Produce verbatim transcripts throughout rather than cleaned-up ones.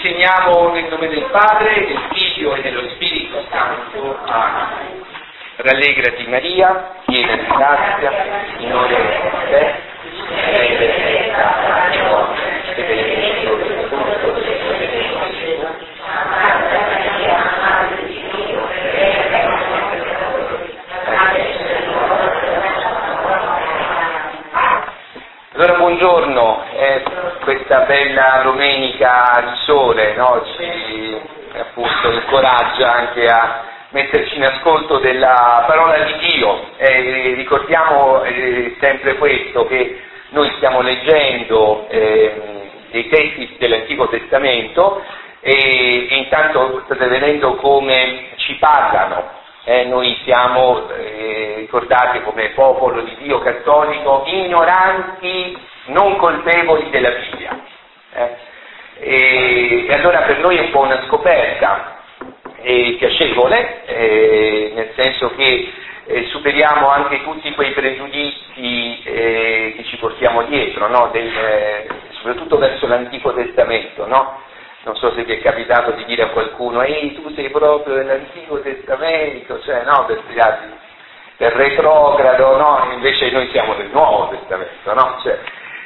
Insegniamo nel nome del Padre, del Figlio e dello Spirito Santo. Amen. Rallegrati Maria, piena di grazia, il Signore è con te, sei benedetta tra le donne e benedetto il frutto del tuo seno, Gesù. Santa Maria, Madre di Dio, prega per noi. Allora, buongiorno, eh, questa bella domenica di sole, no? Ci appunto incoraggia anche a metterci in ascolto della parola di Dio. Eh, ricordiamo eh, sempre questo, che noi stiamo leggendo eh, dei testi dell'Antico Testamento e, e intanto state vedendo come ci parlano. Eh, noi siamo, eh, ricordate, come popolo di Dio cattolico, ignoranti, non colpevoli della Bibbia. Eh? E, e allora per noi è un po' una scoperta eh, piacevole, eh, nel senso che eh, superiamo anche tutti quei pregiudizi eh, che ci portiamo dietro, no? Del, eh, soprattutto verso l'Antico Testamento, no? Non so se vi è capitato di dire a qualcuno, ehi, tu sei proprio dell'Antico Testamento, cioè no, per spiegarti, del retrogrado, no? Invece noi siamo del Nuovo Testamento, no? Cioè,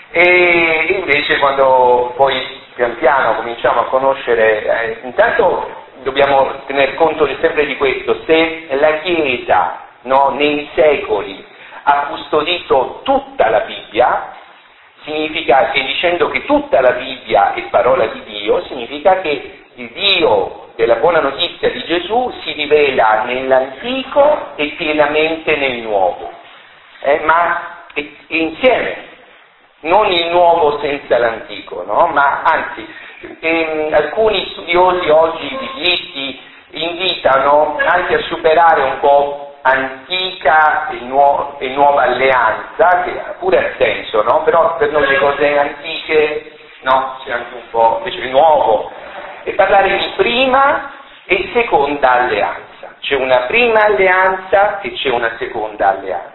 e invece quando poi pian piano cominciamo a conoscere, eh, intanto dobbiamo tener conto sempre di questo: se la Chiesa, no, nei secoli ha custodito tutta la Bibbia, significa che, dicendo che tutta la Bibbia è parola di Dio, significa che il Dio della buona notizia di Gesù si rivela nell'Antico e pienamente nel Nuovo, eh, ma è, è insieme, non il Nuovo senza l'Antico, no? Ma anzi, ehm, alcuni studiosi oggi biblisti invitano anche a superare un po' antica e, nuo- e nuova alleanza, che pure ha senso, no? Però per noi le cose antiche, no, c'è anche un po' invece il nuovo, e parlare di prima e seconda alleanza. C'è una prima alleanza e c'è una seconda alleanza.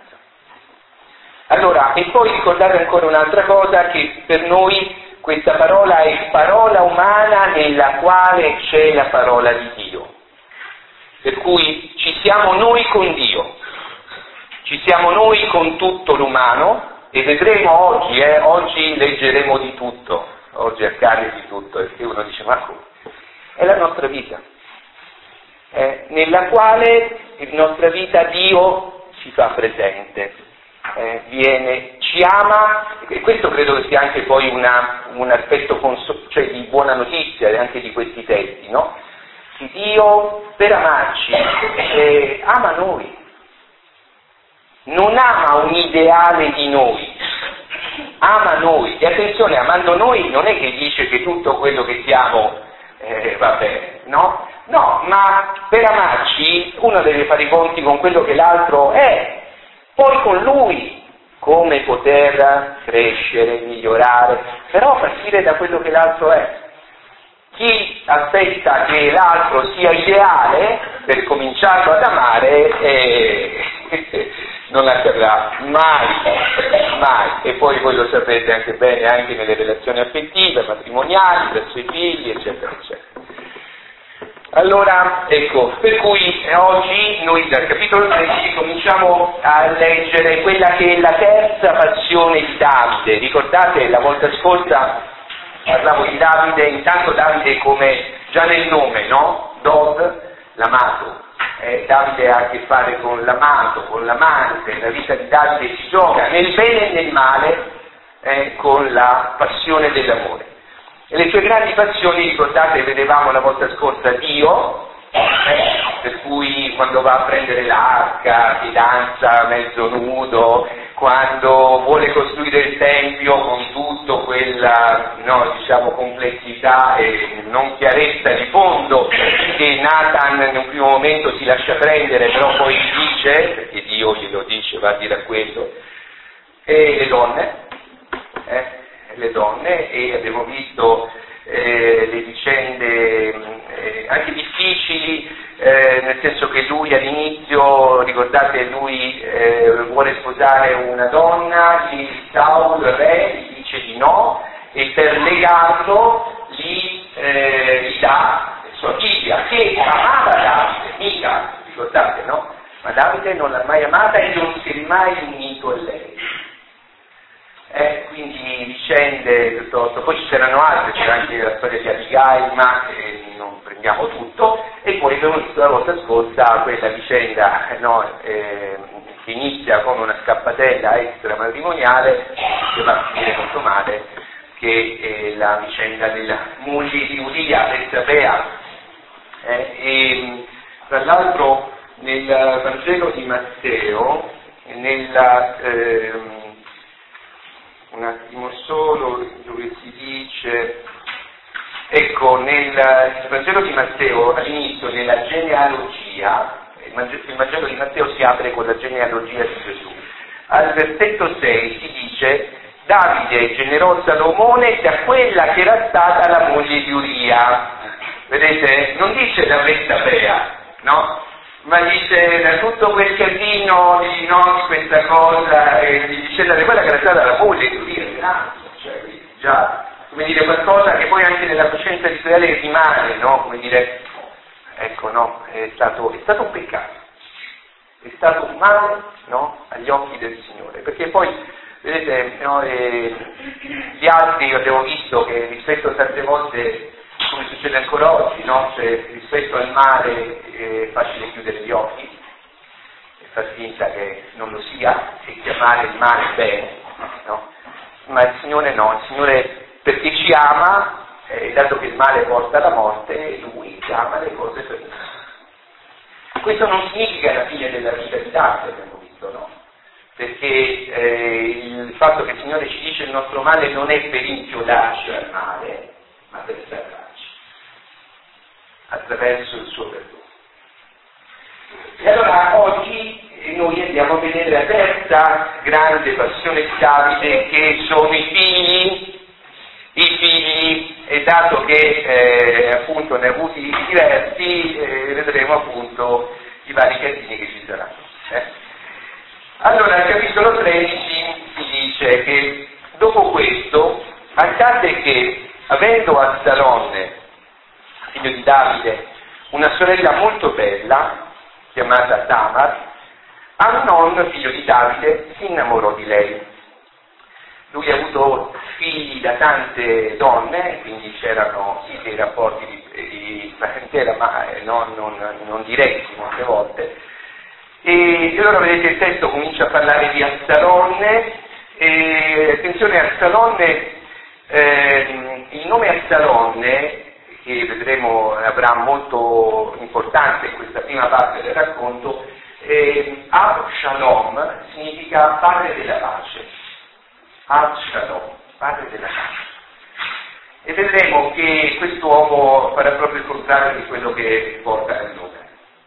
Allora, e poi ricordate ancora un'altra cosa, che per noi questa parola è parola umana nella quale c'è la parola di Dio. Per cui ci siamo noi con Dio, ci siamo noi con tutto l'umano, e vedremo oggi, eh, oggi leggeremo di tutto, oggi accade di tutto, e uno dice, ma come? È la nostra vita, eh, nella quale in nostra vita Dio si fa presente, eh, viene, ci ama, e questo credo che sia anche poi una, un aspetto conso- cioè di buona notizia anche di questi testi, no? Che Dio, per amarci, eh, ama noi, non ama un ideale di noi, ama noi. E attenzione, amando noi non è che dice che tutto quello che siamo eh, va bene, no? No, ma per amarci uno deve fare i conti con quello che l'altro è, poi con lui come poter crescere, migliorare, però a partire da quello che l'altro è. Chi aspetta che l'altro sia ideale per cominciarlo ad amare eh, non accadrà mai, mai. E poi voi lo sapete anche bene anche nelle relazioni affettive, matrimoniali, verso i figli, eccetera, eccetera. Allora, ecco, per cui oggi noi dal capitolo tredici cominciamo a leggere quella che è la terza passione di Davide. Ricordate, la volta scorsa parlavo di Davide, intanto Davide come già nel nome, no? Dov, l'amato. Eh, Davide ha a che fare con l'amato, con l'amante, la vita di Davide si gioca nel bene e nel male eh, con la passione dell'amore. E le sue grandi passioni, ricordate, vedevamo la volta scorsa Dio, eh, per cui quando va a prendere l'arca, si danza mezzo nudo, quando vuole costruire il Tempio con tutta quella, no, diciamo, complessità e non chiarezza di fondo, che Nathan in un primo momento si lascia prendere, però poi dice, perché Dio glielo dice, va a dire a quello, e le donne, eh, le donne, e abbiamo visto eh, le vicende eh, anche difficili, eh, nel senso che lui all'inizio, ricordate, lui eh, vuole sposare una donna, gli Saul, re, gli dice di no, e per legarlo gli, eh, Davide non l'ha mai amata e non si è mai unito a lei. Eh, quindi vicende piuttosto, poi ci saranno altre, c'era anche la storia di Abigail, ma eh, non prendiamo tutto, e poi abbiamo visto la volta scorsa quella vicenda no, eh, che inizia con una scappatella extramatrimoniale che va a finire molto male, che è la vicenda della moglie di Uria, Bersabea. Eh, e tra l'altro nel Vangelo di Matteo, nella, ehm, un attimo solo, dove si dice, ecco, nel Vangelo di Matteo, all'inizio, nella genealogia, il Vangelo di Matteo si apre con la genealogia di Gesù. Al versetto sei si dice: Davide generò Salomone da quella che era stata la moglie di Uria. Vedete? Non dice da Bersabea, no? Ma dice da tutto quel casino di, no, di questa cosa, e di dicendo di quella che era stata la moglie di Uria, cioè già, come dire, qualcosa che poi anche nella coscienza di Israele rimane, no? Come dire, ecco, no, è stato, è stato un peccato, è stato un male, no, agli occhi del Signore, perché poi, vedete, no, eh, gli altri abbiamo visto che rispetto a tante volte, come succede ancora oggi, no? Cioè, rispetto al male è facile chiudere gli occhi e far finta che non lo sia e chiamare il male bene, no? Ma il Signore no, il Signore perché ci ama, eh, dato che il male porta alla morte, Lui chiama le cose per noi. Questo non significa la fine della vita di Davide, abbiamo visto, no? Perché eh, il fatto che il Signore ci dice il nostro male non è per inchiodarci al male, ma per salvarci attraverso il suo perdono. E allora oggi noi andiamo a vedere la terza grande passione di Davide, che sono i figli, i figli, e dato che eh, appunto ne ha avuti diversi, eh, vedremo appunto i vari casini che ci saranno. Eh. Allora, al capitolo tredici si dice che dopo questo accadde che, avendo Absalone, figlio di Davide, una sorella molto bella, chiamata Tamar, Amnon, figlio di Davide, si innamorò di lei. Lui ha avuto figli da tante donne, quindi c'erano sì, dei rapporti di, di parentela, ma non, non, non diretti molte volte. E allora vedete il testo comincia a parlare di Absalone, e attenzione, Absalone, eh, il nome Absalone, che vedremo avrà molto importanza in questa prima parte del racconto, eh, Avshalom significa padre della pace. Avshalom, padre della pace. E vedremo che quest'uomo farà proprio il contrario di quello che porta nel nome.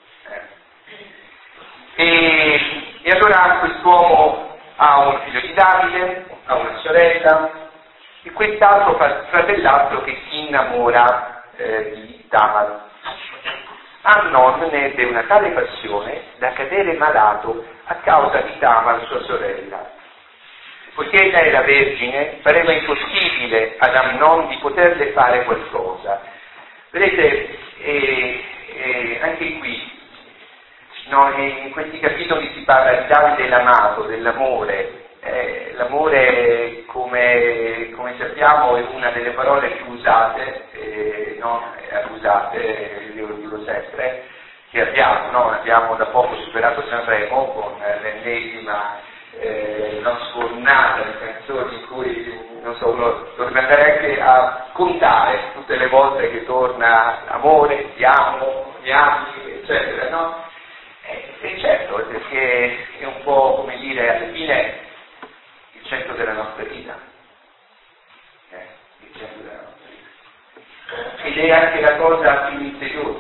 Eh. E, e allora quest'uomo ha un figlio di Davide, ha una sorella, e quest'altro fratellastro che si innamora Eh, di Tamar. Amnon ne ebbe una tale passione da cadere malato a causa di Tamar, sua sorella. Poiché ella era vergine, pareva impossibile ad Amnon di poterle fare qualcosa. Vedete, eh, eh, anche qui, no, in questi capitoli si parla di Davide l'amato, dell'amore. Eh, l'amore, come, come sappiamo, è una delle parole più usate, eh, no, abusate, io lo dico sempre, che abbiamo, no? Abbiamo da poco superato Sanremo con l'ennesima eh, non sfornata di canzoni in cui, non so, uno dovrebbe andare anche a contare tutte le volte che torna amore, ti amo, mi ami, eccetera, no? E, e certo, perché è un po', come dire, alla fine il centro della nostra vita, eh, il centro della nostra vita, ed è anche la cosa più misteriosa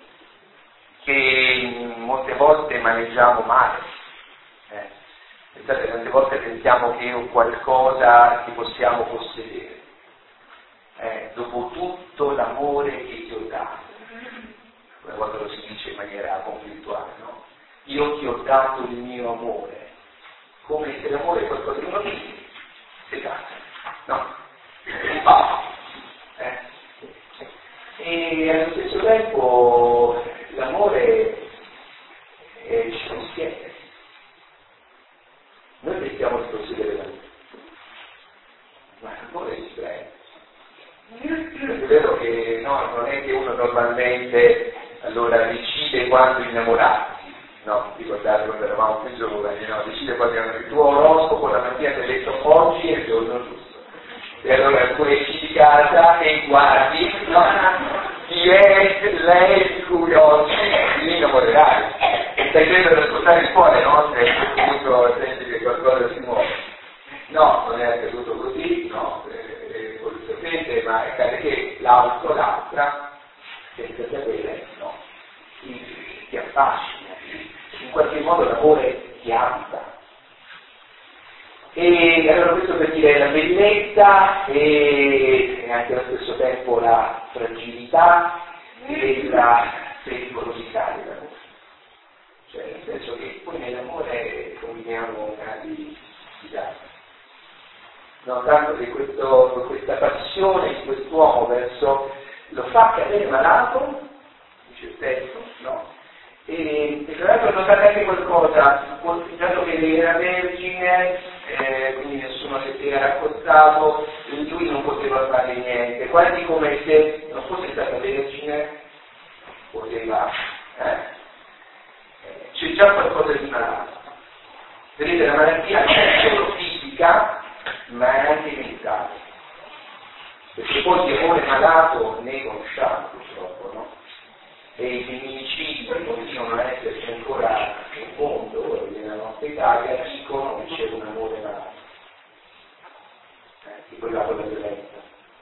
che molte volte maneggiamo male. Eh. Pensate, tante volte pensiamo che è un qualcosa che possiamo possedere, eh, dopo tutto l'amore che ti ho dato. Una volta lo si dice in maniera conflittuale, no? Io ti ho dato il mio amore, come se l'amore è qualcosa di uno di sei dato, no? Un po'. Eh. E allo stesso tempo l'amore eh, ci è vero che no, non è che uno normalmente allora decide quando innamorarsi, no, ricordate quando eravamo più giovani, no, decide quando il tuo oroscopo la mattina ti ha detto oggi è il giorno giusto. E allora tu esci di casa e guardi, no, chi è lei di cui oggi ti innamorerai. Stai sempre ad ascoltare il cuore, no? Se appunto senti che qualcosa si muove. No, non è accaduto così, no, eh, volutamente, ma accade che l'altro, l'altra, senza sapere, no, ti, ti affascina, in qualche modo l'amore ti abita. E allora questo per dire la bellezza e anche allo stesso tempo la fragilità e la pericolosità dell'amore. Cioè nel senso che poi nell'amore combiniamo grandi disastri. No, tanto che questo, questa passione di quest'uomo verso lo fa cadere malato, dice il testo, no? E, e tra l'altro notate anche qualcosa, dato che era vergine, eh, quindi nessuno si era raccontato, lui non poteva fare niente, quasi come se non fosse stata vergine, poteva, eh? C'è già qualcosa di malato. Vedete, la malattia non è solo fisica, ma è anche mentale. Perché poi di amore malato ne conosciamo purtroppo, no? E i femminicidi continuano a esserci ancora nel mondo, nella nostra Italia, dicono che c'è un amore malato. Eh, tipo il lato della violenza.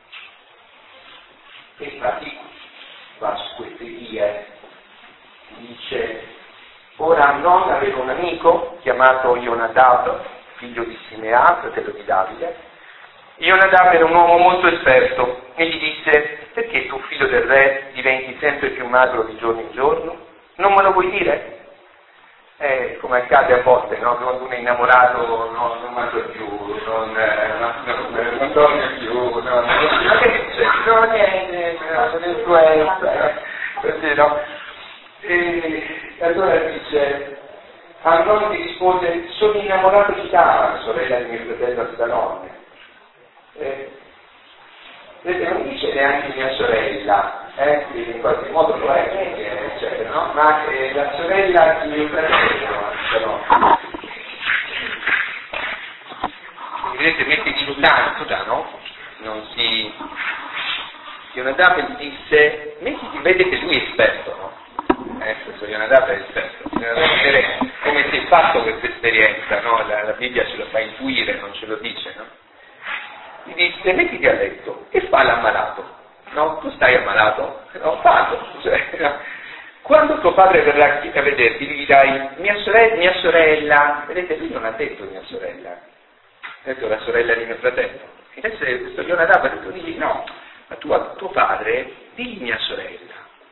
E infatti va su queste vie, dice, ora Amnon aveva un amico chiamato Ionadab, figlio di Simea, fratello di Davide. Ionadab era un uomo molto esperto e gli disse: perché tu, figlio del re, diventi sempre più magro di giorno in giorno? Non me lo vuoi dire? Eh, come accade a volte, no? Quando uno è innamorato no, non mangia più, non, eh, non, non, non dorme più, no, non, no niente, non influenza, così no? E allora dice, Amnon ti risponde: sono innamorato di Tamar, sorella di mio fratello Absalone. Eh, vedete, non dice neanche mia sorella, eh, in qualche modo lo è, eh, eccetera, no? Ma eh, la sorella di mio fratello, no? Vedete, mette di distanza, no? Non si... Ionadab disse, mettiti, vedete, lui è esperto, no? Eh, questo Ionadab è esperto, bisogna vedere come si è fatto questa esperienza, no? La, la Bibbia ce lo fa intuire, non ce lo dice, no? Gli disse, mettiti a letto e fa l'ammalato, no? Tu stai ammalato? No, fallo, cioè, no? Quando tuo padre verrà a vederti, gli dirai, mia sorella, mia sorella, vedete, lui non ha detto mia sorella, ha detto la sorella di mio fratello. E adesso questo Ionadab ha detto, digli, no, ma tu a tuo padre, digli mia sorella.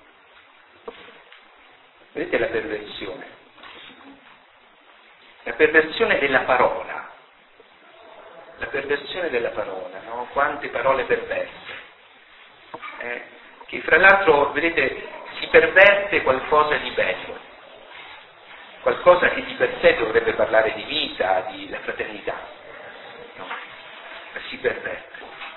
Vedete la perversione? La perversione della parola. La perversione della parola, no? Quante parole perverse. Eh, che fra l'altro, vedete, si perverte qualcosa di bello. Qualcosa che di per sé dovrebbe parlare di vita, di la fraternità. No? Ma si perverte.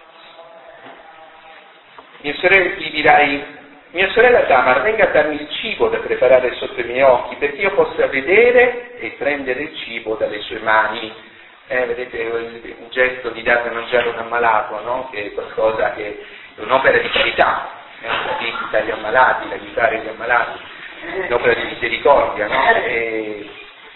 Mia sorella, gli dirai, mia sorella Tamar, venga a darmi il cibo da preparare sotto i miei occhi, perché io possa vedere e prendere il cibo dalle sue mani. Eh, vedete, un gesto di dare da mangiare un ammalato, no? Che è qualcosa che è un'opera di carità, è una visita agli ammalati, l'aiutare gli ammalati, un'opera di misericordia, no? E...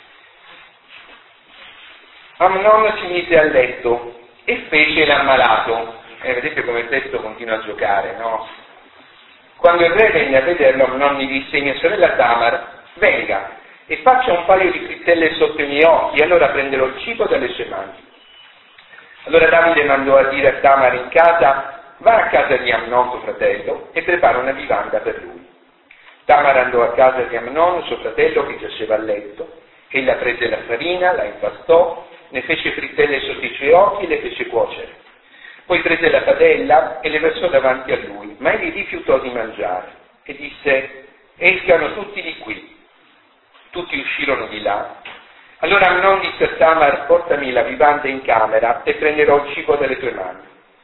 Amnon si mise a letto e fece l'ammalato. Eh, vedete come il testo continua a giocare, no? Quando il re venne a vederlo, Amnon gli disse, mia sorella Tamar, venga e faccia un paio di frittelle sotto i miei occhi, e allora prenderò il cibo dalle sue mani. Allora Davide mandò a dire a Tamar in casa, va a casa di Amnon suo fratello e prepara una vivanda per lui. Tamar andò a casa di Amnon suo fratello che giaceva a letto. Ella prese la farina, la impastò, ne fece frittelle sotto i suoi occhi e le fece cuocere. Poi prese la padella e le versò davanti a lui, ma egli rifiutò di mangiare e disse, escano tutti di qui. Tutti uscirono di là. Allora Amnon disse a Tamar, portami la vivanda in camera e prenderò il cibo dalle tue mani.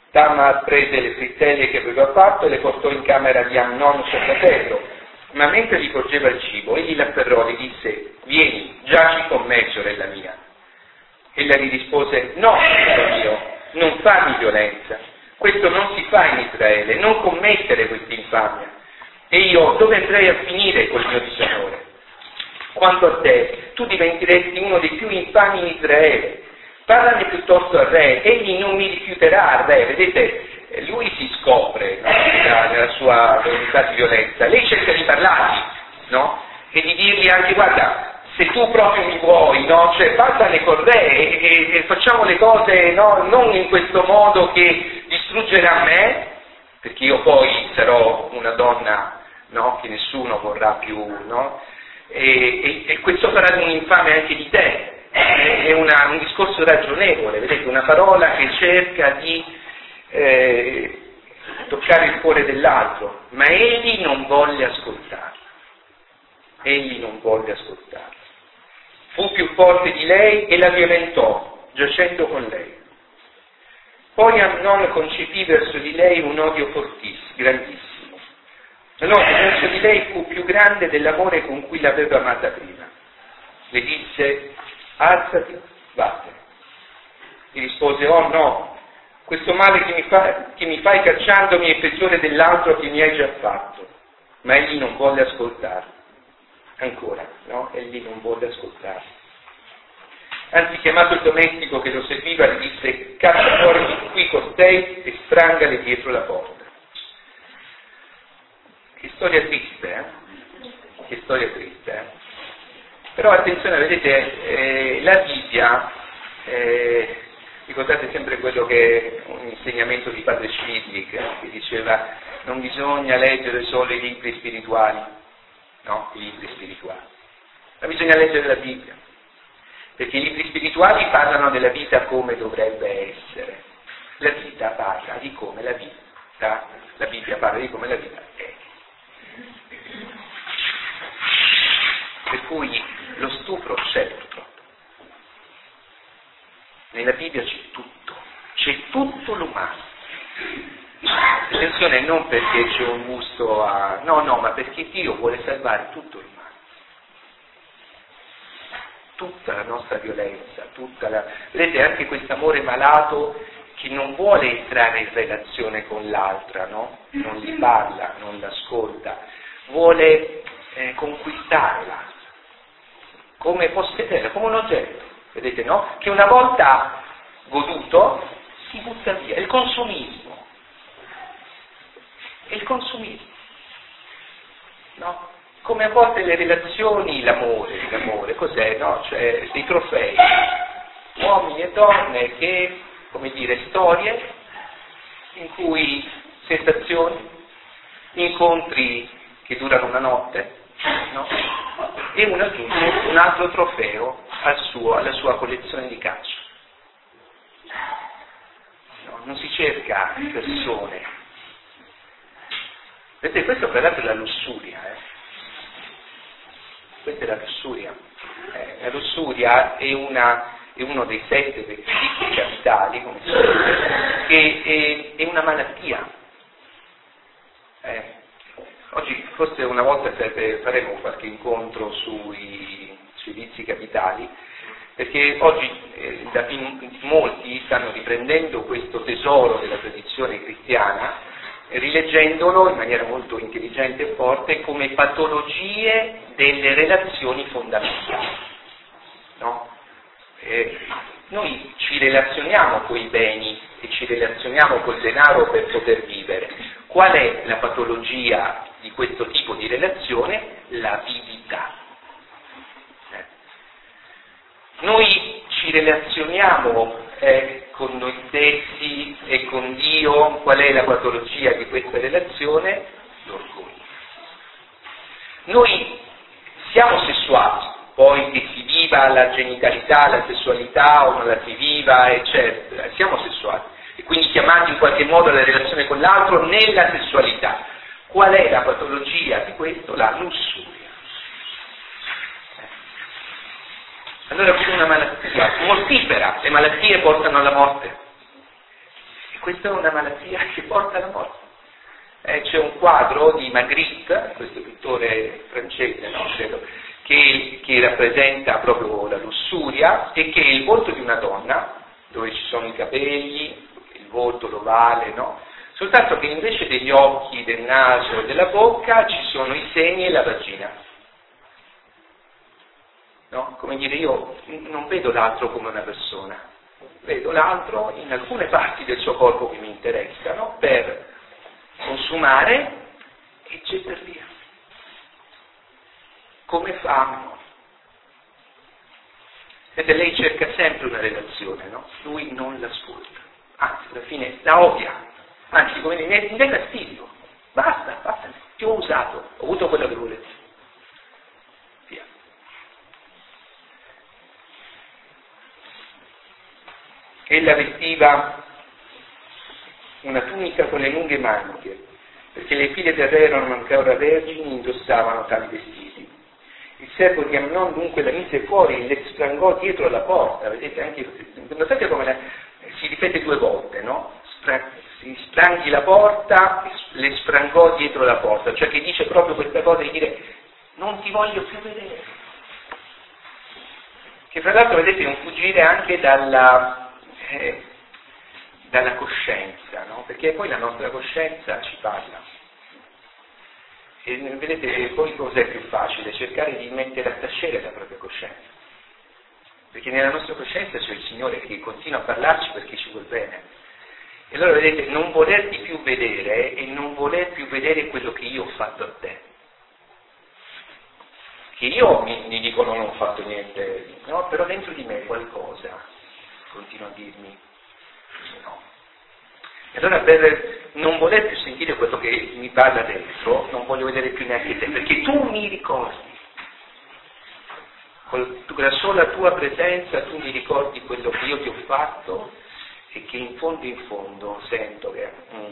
Tamar prese le frittelle che aveva fatto e le portò in camera di Amnon suo fratello, ma mentre gli porgeva il cibo, egli l'afferrò e gli disse: vieni, giaci con me, sorella mia. Ella gli rispose: no, figlio mio, non farmi violenza, questo non si fa in Israele, non commettere questa infamia. E io dove andrei a finire col mio disonore? Quanto a te, tu diventeresti uno dei più infami in Israele. Parlane piuttosto al re, egli non mi rifiuterà al re. Vedete, lui si scopre, no? nella sua volontà di violenza. Lei cerca di parlargli, no? E di dirgli anche: guarda, se tu proprio mi vuoi, no? Cioè parlane con re e, e, e facciamo le cose, no? Non in questo modo che distruggerà me, perché io poi sarò una donna, no? Che nessuno vorrà più, no? E, e, e questo farà un infame anche di te. È una, un discorso ragionevole, vedete, una parola che cerca di eh, toccare il cuore dell'altro, ma egli non volle ascoltarla. Egli non volle ascoltarla. Fu più forte di lei e la violentò, giacendo con lei. Poi Amnon concepì verso di lei un odio fortissimo, grandissimo. L'odio verso di lei fu più grande dell'amore con cui l'aveva amata prima. Le disse: alzati, vattene. Gli rispose: oh no, questo male che mi, fa, che mi fai cacciandomi è peggiore dell'altro che mi hai già fatto. Ma egli non volle ascoltarlo. Ancora, no? Egli non volle ascoltarlo. Anzi, chiamato il domestico che lo seguiva, gli disse: caccia fuori di qui costei e sprangale dietro la porta. Che storia triste, eh? Che storia triste, eh? Però attenzione, vedete, eh, la Bibbia, eh, ricordate sempre quello che è un insegnamento di padre Schmidlich, eh, che diceva: non bisogna leggere solo i libri spirituali, no, i libri spirituali, ma bisogna leggere la Bibbia, perché i libri spirituali parlano della vita come dovrebbe essere, la vita parla di come la vita, la Bibbia parla di come la vita è. Per cui lo stupro c'è purtroppo. Nella Bibbia c'è tutto, c'è tutto l'umano. Attenzione, non perché c'è un gusto a... no, no, ma perché Dio vuole salvare tutto l'umano. Tutta la nostra violenza, tutta la... vedete, anche questo amore malato che non vuole entrare in relazione con l'altra, no? Non gli parla, non l'ascolta, vuole eh, conquistare l'altra. Come possedere, come un oggetto, vedete, no? Che una volta goduto si butta via. È il consumismo. È il consumismo. No? Come a volte le relazioni, l'amore, l'amore, cos'è? No? Cioè dei trofei. Uomini e donne che, come dire, storie in cui sensazioni, incontri che durano una notte, no? E uno aggiunge un altro trofeo al suo, alla sua collezione di caccia. No, non si cerca persone. Vedete, questo per l'altro è la lussuria, eh? Questa è la lussuria. Eh, la lussuria è, una, è uno dei sette vizi capitali, come si dice, che è, è una malattia. Eh, Oggi forse una volta faremo qualche incontro sui, sui vizi capitali, perché oggi eh, da, in, molti stanno riprendendo questo tesoro della tradizione cristiana, rileggendolo in maniera molto intelligente e forte come patologie delle relazioni fondamentali. No? Eh, noi ci relazioniamo con i beni e ci relazioniamo col denaro per poter vivere. Qual è la patologia di questo tipo di relazione? L'avidità. Eh. Noi ci relazioniamo eh, con noi stessi e con Dio. Qual è la patologia di questa relazione? L'orgoglio. Noi siamo sessuali, poi che si viva la genitalità, la sessualità o non la si viva, eccetera, siamo sessuali. E quindi chiamati in qualche modo alla relazione con l'altro nella sessualità. Qual è la patologia di questo? La lussuria. Allora c'è una malattia mortifera, le malattie portano alla morte. E questa è una malattia che porta alla morte. Eh, c'è un quadro di Magritte, questo pittore francese, no? Credo, che, che rappresenta proprio la lussuria e che è il volto di una donna, dove ci sono i capelli, il volto, l'ovale, no? Soltanto che invece degli occhi, del naso e della bocca ci sono i seni e la vagina. No? Come dire, io non vedo l'altro come una persona, vedo l'altro in alcune parti del suo corpo che mi interessano per consumare e gettare via. Come fa? Ed lei cerca sempre una relazione, no? Lui non l'ascolta, anzi alla fine la odia, anzi come dire, mi dai fastidio, basta, basta, ti ho usato, ho avuto quello che volevo. Via. Ella vestiva una tunica con le lunghe maniche, perché le figlie del re erano ancora vergini, indossavano tali vestiti. Il servo di Amnon dunque la mise fuori e le sprangò dietro alla porta. Vedete anche, notate come la, si ripete due volte, no? Spra, si spranghi la porta, le sprangò dietro la porta, cioè che dice proprio questa cosa di dire non ti voglio più vedere. Che fra l'altro vedete è un fuggire anche dalla, eh, dalla coscienza, no? Perché poi la nostra coscienza ci parla. E vedete, poi cos'è più facile? Cercare di mettere a tacere la propria coscienza. Perché nella nostra coscienza c'è il Signore che continua a parlarci perché ci vuol bene. E allora vedete, non volerti più vedere e non voler più vedere quello che io ho fatto a te. Che io mi, mi dico non ho fatto niente, no? Però dentro di me qualcosa continua a dirmi no. E allora per non voler più sentire quello che mi parla dentro, non voglio vedere più neanche te, perché tu mi ricordi. Con la sola tua presenza tu mi ricordi quello che io ti ho fatto e che in fondo in fondo sento che... Mm.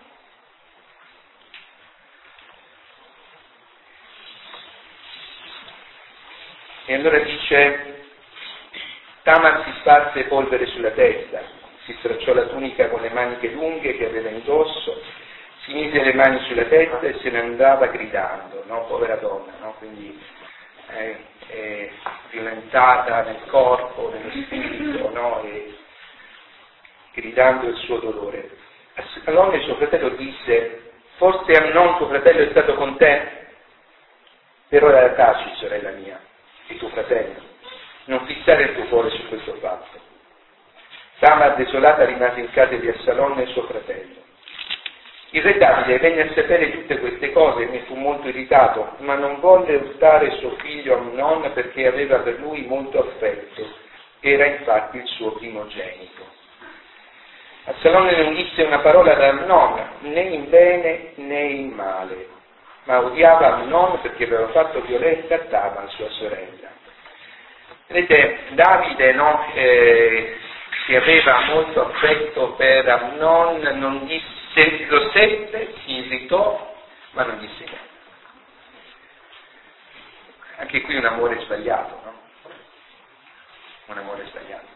E allora dice, Tamar si sparse polvere sulla testa, si stracciò la tunica con le maniche lunghe che aveva indosso, si mise le mani sulla testa e se ne andava gridando, no? Povera donna, no? Quindi è, è violentata nel corpo, nello spirito, no? E gridando il suo dolore. Allora il suo fratello disse, forse Amnon tuo fratello è stato con te? Per ora taci, sorella mia, e tuo fratello, non fissare il tuo cuore su questo fatto. Tamar desolata rimase in casa di Absalom e suo fratello. Il re Davide venne a sapere tutte queste cose e ne fu molto irritato, ma non volle urtare suo figlio Amnon perché aveva per lui molto affetto, era infatti il suo primogenito. Absalom non disse una parola ad Amnon, né in bene né in male, ma odiava Amnon perché aveva fatto violenza a Tamar, sua sorella. Vedete, Davide, no, eh, che aveva molto affetto per Amnon, non disse, lo seppe, si irritò, ma non disse niente. Anche qui un amore sbagliato, no? Un amore sbagliato.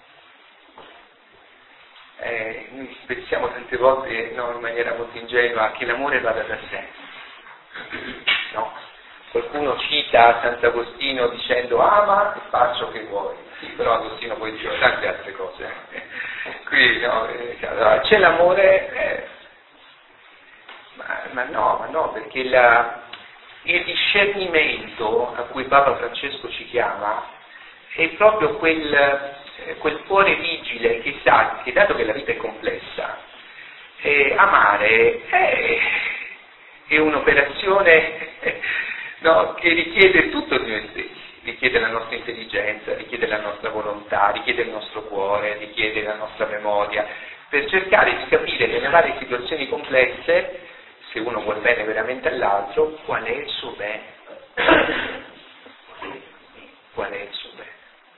Eh, noi pensiamo tante volte, no, in maniera molto ingenua, che l'amore vada da sé. No? Qualcuno cita Sant'Agostino dicendo ama e faccio che vuoi. Sì, però Agostino poi dice tante altre cose. Qui no, eh, c'è l'amore, eh, ma, ma no, ma no, perché la, il discernimento a cui Papa Francesco ci chiama è proprio quel, eh, quel cuore vigile che sa che dato che la vita è complessa, eh, amare è, è un'operazione no, che richiede tutto di noi stessi. Richiede la nostra intelligenza, richiede la nostra volontà, richiede il nostro cuore, richiede la nostra memoria, per cercare di capire nelle varie situazioni complesse, se uno vuol bene veramente all'altro, qual è il suo bene. Qual è il suo bene?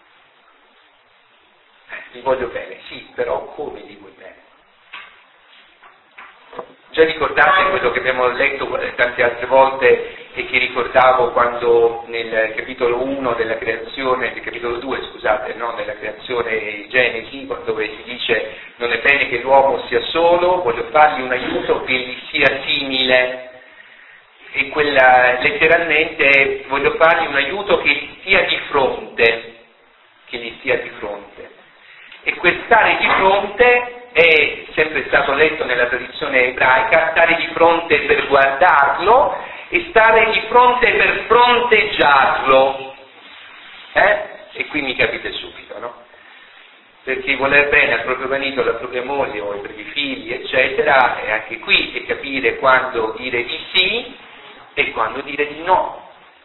Eh, gli voglio bene, sì, però come gli vuoi bene? Già ricordate quello che abbiamo letto tante altre volte e che ricordavo quando nel capitolo uno della creazione, nel capitolo due scusate, no, della creazione Genesi, dove si dice non è bene che l'uomo sia solo, voglio fargli un aiuto che gli sia simile, e quella letteralmente voglio fargli un aiuto che gli stia di fronte, che gli stia di fronte. E quel stare di fronte è sempre stato letto nella tradizione ebraica, stare di fronte per guardarlo e stare di fronte per fronteggiarlo. Eh? E qui mi capite subito, no? Perché voler bene al proprio marito, alla propria moglie o ai propri figli, eccetera, è anche qui è capire quando dire di sì e quando dire di no.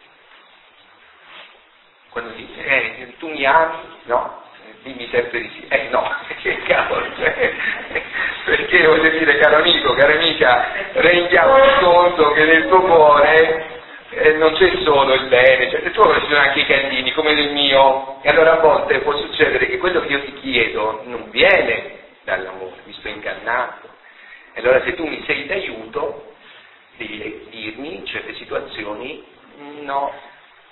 Quando dice, eh, tu mi ami? No? Dimmi sempre di sì. Eh no, che cavolo, cioè, perché voglio dire, caro amico, cara amica, rendiamo conto che nel tuo cuore eh, non c'è solo il bene, cioè nel tuo cuore ci sono anche i candini come nel mio, e allora a volte può succedere che quello che io ti chiedo non viene dall'amore, mi sto ingannando. E allora se tu mi sei d'aiuto, devi dirmi in certe situazioni no.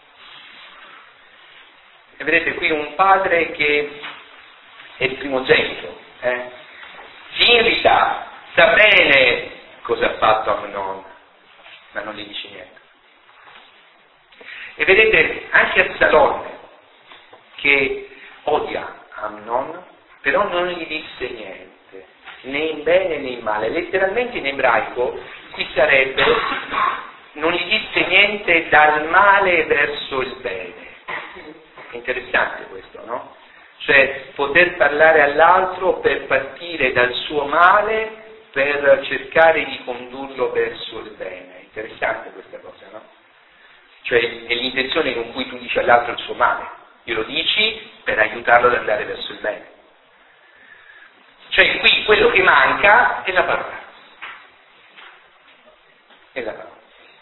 E vedete qui un padre che è il primogenito, eh? si irrita, sa bene cosa ha fatto Amnon, ma non gli dice niente. E vedete anche Absalone, che odia Amnon, però non gli disse niente, né in bene né in male. Letteralmente in ebraico qui sarebbe, non gli disse niente dal male verso il bene. Interessante questo, no? Cioè poter parlare all'altro per partire dal suo male per cercare di condurlo verso il bene. Interessante questa cosa, no? Cioè è l'intenzione con cui tu dici all'altro il suo male, glielo dici per aiutarlo ad andare verso il bene. Cioè qui quello che manca è la parola. È la parola.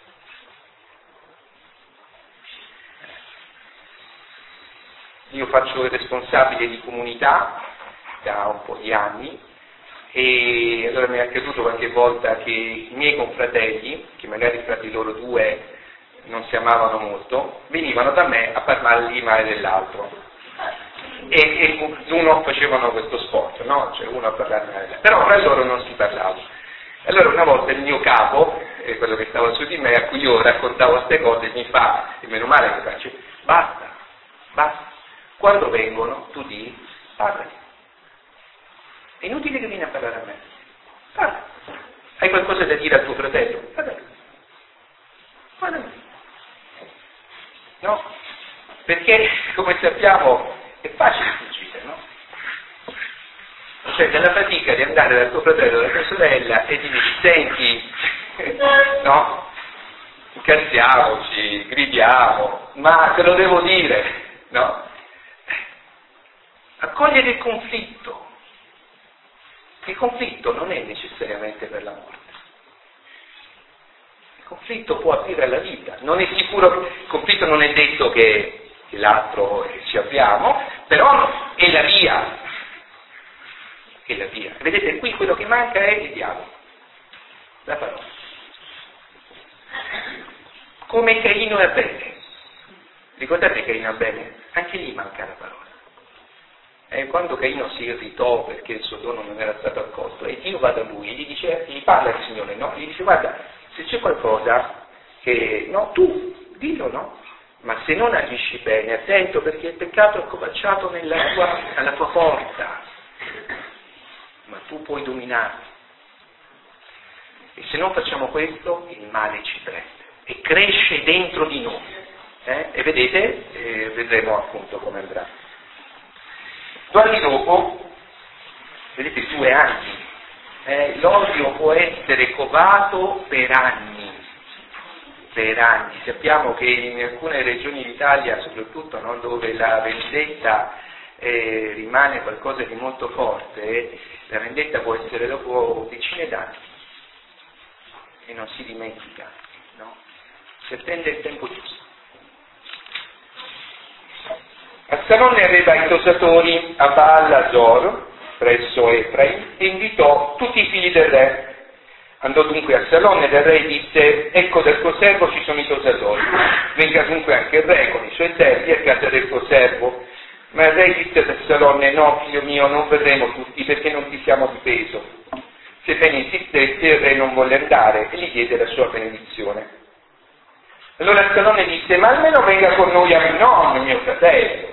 Io faccio il responsabile di comunità da un po' di anni e allora mi è accaduto qualche volta che i miei confratelli, che magari fra di loro due non si amavano molto, venivano da me a parlargli male dell'altro. E, e uno facevano questo sport, no? Cioè uno a parlare male dell'altro. Però fra loro non si parlava. Allora una volta il mio capo, eh, quello che stava su di me, a cui io raccontavo queste cose, mi fa, e meno male che faccio, basta, basta. Quando vengono, tu di, parlami. È inutile che vieni a parlare a me. Parla. Hai qualcosa da dire al tuo fratello? Parlami. Parlami. No? Perché, come sappiamo, è facile fuggire, no? Cioè, dalla fatica di andare dal tuo fratello, dalla tua sorella e di dire, senti, no? Incazziamoci, gridiamo, ma te lo devo dire, no? Accogliere il conflitto. Il conflitto non è necessariamente per la morte. Il conflitto può aprire alla vita. Non è sicuro, il conflitto non è detto che, che l'altro ci abbiamo, però è la via. È la via. Vedete, qui quello che manca è il dialogo. La parola. Come Caino e Abele. Ricordate Caino e Abele? Anche lì manca la parola. E quando Caino si irritò perché il suo dono non era stato accolto, e Dio va da lui e gli dice, gli parla il Signore, no? Gli dice, guarda, se c'è qualcosa che, no, tu, dillo, no? Ma se non agisci bene, attento perché il peccato è accovacciato nella tua, alla tua porta, ma tu puoi dominarlo. E se non facciamo questo, il male ci prende e cresce dentro di noi. Eh? E vedete, eh, vedremo appunto come andrà. Due anni dopo, vedete, due anni, eh, l'odio può essere covato per anni, per anni. Sappiamo che in alcune regioni d'Italia, soprattutto, no, dove la vendetta eh, rimane qualcosa di molto forte, eh, la vendetta può essere dopo decine d'anni e non si dimentica, no? Si attende il tempo giusto. Absalone aveva i tosatori a Baal Azor, presso Efraim, e invitò tutti i figli del re. Andò dunque Absalone dal re e disse, ecco dal tuo servo ci sono i tosatori, venga dunque anche il re con i suoi servi a casa del tuo servo. Ma il re disse ad Absalone: no, figlio mio, non verremo tutti, perché non ti siamo di peso. Sebbene insistette, il re non volle andare e gli diede la sua benedizione. Allora Absalone disse: ma almeno venga con noi Amnon, mio fratello.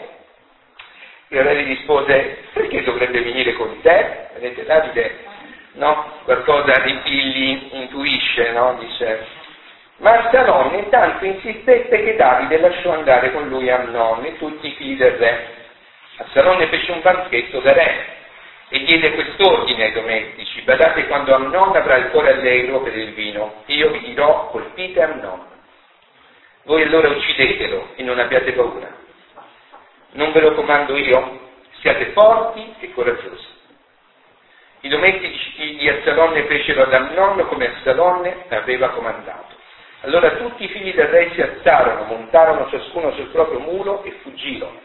Il re gli rispose: perché dovrebbe venire con te? Vedete, Davide, no? Qualcosa di figli intuisce, no? Dice. Ma Absalone intanto insistette che Davide lasciò andare con lui Amnon e tutti i figli del re. Absalone fece un banchetto da re e diede quest'ordine ai domestici: badate quando Amnon avrà il cuore allegro per il vino, io vi dirò: colpite Amnon. Voi allora uccidetelo e non abbiate paura. Non ve lo comando io? Siate forti e coraggiosi. I domestici di Absalone fecero ad Amnon come Absalone aveva comandato. Allora tutti i figli del re si alzarono, montarono ciascuno sul proprio mulo e fuggirono.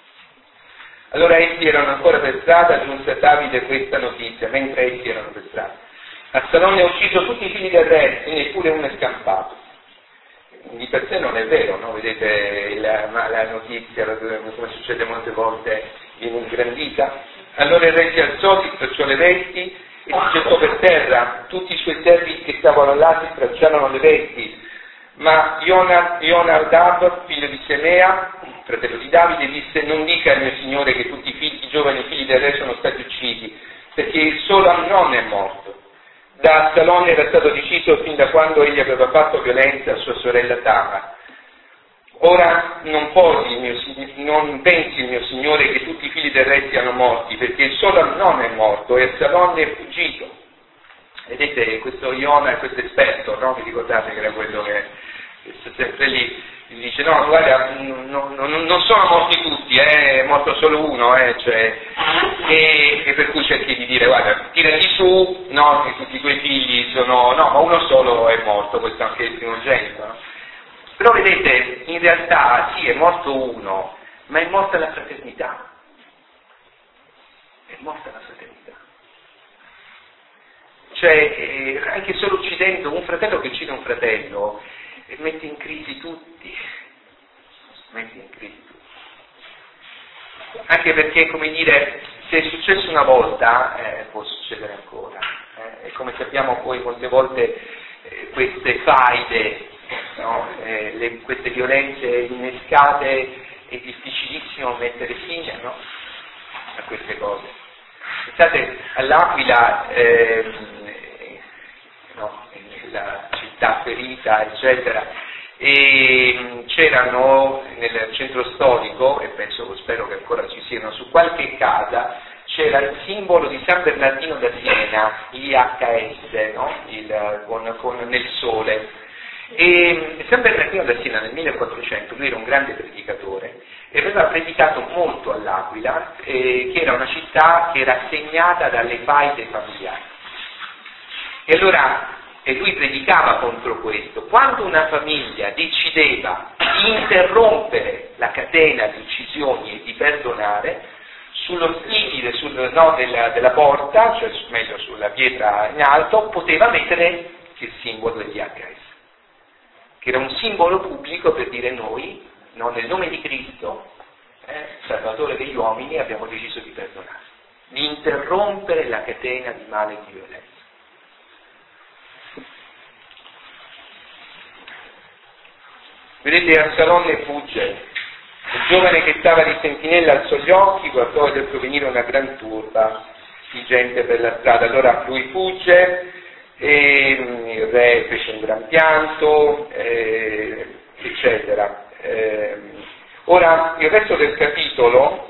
Allora essi erano ancora per strada, giunse a Davide questa notizia, mentre essi erano per strada: Absalone ha ucciso tutti i figli del re e neppure uno è scampato. Di per sé non è vero, no? Vedete la, la notizia, come succede molte volte, viene ingrandita. Allora il re si alzò, si stracciò le vesti e si gettò per terra. Tutti i suoi servi che stavano là si stracciarono le vesti. Ma Ionadab, figlio di Semea, fratello di Davide, disse: non dica al mio signore che tutti i, figli, i giovani figli del re sono stati uccisi, perché il solo Amnon è morto. Da Absalone era stato deciso fin da quando egli aveva fatto violenza a sua sorella Tamar. Ora non, posi, il mio, non pensi il mio signore che tutti i figli del re siano morti, perché il solo Amnon è morto e Absalone è fuggito. Vedete, questo Iona, questo esperto, no? Vi ricordate che era quello che, che sempre lì gli dice: no, guarda, no, no, non sono morti tutti, eh, è morto solo uno, eh, cioè, e, e per cui cerchi di dire: guarda, tirati su, no, che tutti i tuoi figli sono, no, ma uno solo è morto, questo è anche il primogenito, no? Però vedete, in realtà sì, è morto uno, ma è morta la fraternità, è morta la fraternità. Cioè, eh, anche solo uccidendo un fratello che uccide un fratello, eh, mette in crisi tutti, mette in crisi tutti. Anche perché, come dire, se è successo una volta, eh, può succedere ancora. Eh, e come sappiamo poi molte volte eh, queste faide, no? eh, le, queste violenze innescate, è difficilissimo mettere fine, no? A queste cose. Pensate all'Aquila, eh, no, la città ferita, eccetera, e c'erano nel centro storico, e penso, spero che ancora ci siano, su qualche casa c'era il simbolo di San Bernardino da Siena, I H S, no? il, con, con, nel sole. E San Bernardino da Siena nel millequattrocento, lui era un grande predicatore e aveva predicato molto all'Aquila, eh, che era una città che era segnata dalle faide familiari. E allora e lui predicava contro questo. Quando una famiglia decideva di interrompere la catena di uccisioni e di perdonare, sullo stipite sul, no, della, della porta, cioè meglio sulla pietra in alto, poteva mettere il simbolo degli H S, che era un simbolo pubblico per dire: noi, no, nel nome di Cristo, eh, Salvatore degli uomini, abbiamo deciso di perdonare, di interrompere la catena di male e di violenza. Vedete, Absalone fugge. Il giovane che stava di sentinella alzò gli occhi, guardò ed ecco venire una gran turba di gente per la strada. Allora lui fugge e il re fece un gran pianto, eh, eccetera. Eh, ora, il resto del capitolo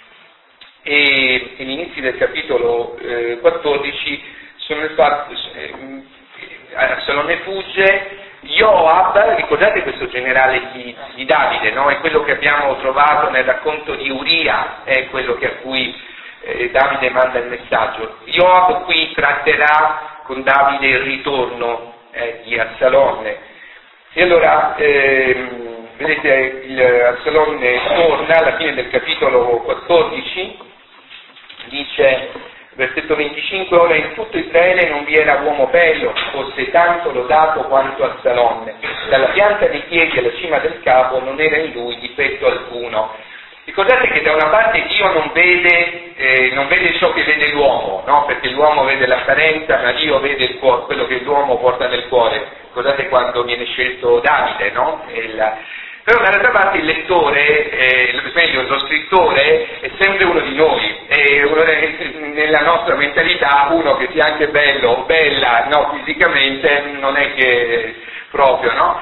e, e gli inizi del capitolo eh, quattordici sono il fatto, eh, Absalone fugge. Joab, ricordate questo generale di, di Davide, no? È quello che abbiamo trovato nel racconto di Uria, è quello che a cui eh, Davide manda il messaggio. Joab qui tratterà con Davide il ritorno eh, di Absalone. E allora, ehm, vedete, il, Absalone torna alla fine del capitolo quattordici, dice Versetto venticinque, ora in tutto Israele non vi era uomo bello, fosse tanto lodato quanto Absalonne. Dalla pianta dei piedi alla cima del capo non era in lui difetto alcuno. Ricordate che da una parte Dio non vede, eh, non vede ciò che vede l'uomo, no? Perché l'uomo vede l'apparenza, ma Dio vede il cuore, quello che l'uomo porta nel cuore. Ricordate quando viene scelto Davide, no? Il, Però dall'altra parte il lettore, eh, meglio lo scrittore, è sempre uno di noi, e nella nostra mentalità uno che sia anche bello o bella, no, fisicamente, non è che proprio, no?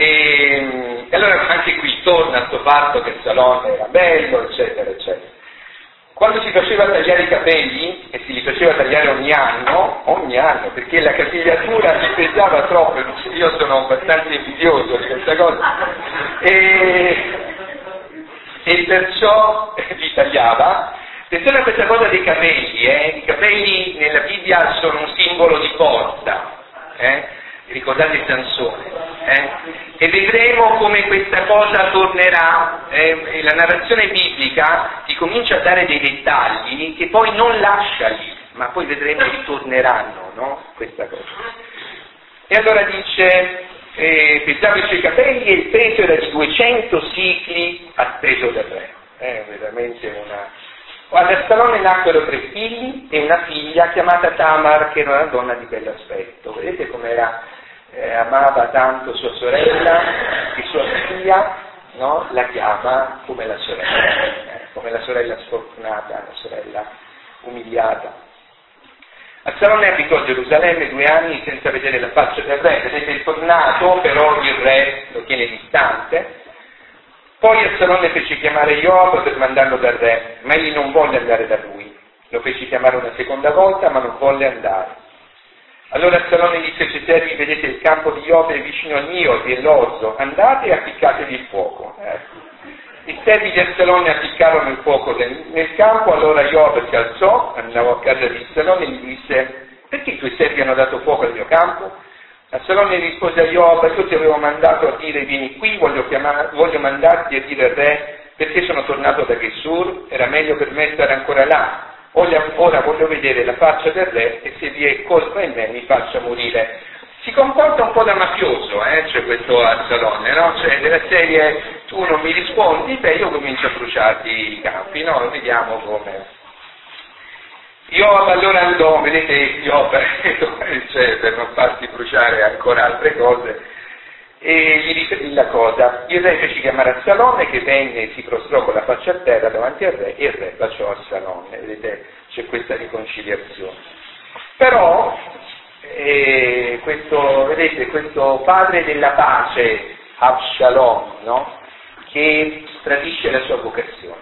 E, e allora anche qui torna questo fatto che Absalonne era bello, eccetera, eccetera. Quando si faceva tagliare i capelli, e si li faceva tagliare ogni anno, ogni anno, perché la capigliatura mi pesava troppo, io sono abbastanza invidioso di questa cosa, e, e perciò li tagliava. Attenzione a questa cosa dei capelli, eh? I capelli nella Bibbia sono un simbolo di forza, eh? Ricordate Sansone, eh? E vedremo come questa cosa tornerà, eh? La narrazione biblica ti comincia a dare dei dettagli che poi non lascia lì, ma poi vedremo che torneranno, no? Questa cosa. E allora dice, eh, pesava i suoi capelli e il peso era di duecento sicli al peso del re, è veramente una... Ad Absalonne nacquero tre figli e una figlia chiamata Tamar, che era una donna di bell'aspetto. Vedete com'era, eh, amava tanto sua sorella, e sua figlia, no? La chiama come la sorella, eh, come la sorella sfortunata, la sorella umiliata. Absalonne abitò a Gerusalemme due anni senza vedere la faccia del re. Vedete, è tornato, però il re lo tiene distante. Poi Absalonne fece chiamare Joab per mandarlo dal re, ma egli non volle andare da lui. Lo fece chiamare una seconda volta, ma non volle andare. Allora Absalonne disse ai suoi servi: vedete, il campo di Joab è vicino al mio, e l'orzo, andate e appiccatevi il fuoco. Ecco. I servi di Absalonne appiccarono il fuoco nel, nel campo. Allora Joab si alzò, andò a casa di Absalonne e gli disse: perché i tuoi servi hanno dato fuoco al mio campo? Absalonne rispose a Joab: io ti avevo mandato a dire vieni qui, voglio, chiamare, voglio mandarti a dire al re perché sono tornato da Geshur, era meglio per me stare ancora là. Ora, ora voglio vedere la faccia del re e se vi è colpa in me mi faccia morire. Si comporta un po' da mafioso, eh, cioè questo Absalonne, no? Cioè della serie tu non mi rispondi, beh io comincio a bruciarti i campi, no? Vediamo come... Joab allora andò, vedete Joab, cioè, per non farsi bruciare ancora altre cose, e gli riferì la cosa. Il re fece chiamare Absalonne, che venne e si prostrò con la faccia a terra davanti al re, e il re baciò Absalonne. Vedete, c'è questa riconciliazione. Però, eh, questo, vedete, questo padre della pace, Absalom, no? Che tradisce la sua vocazione.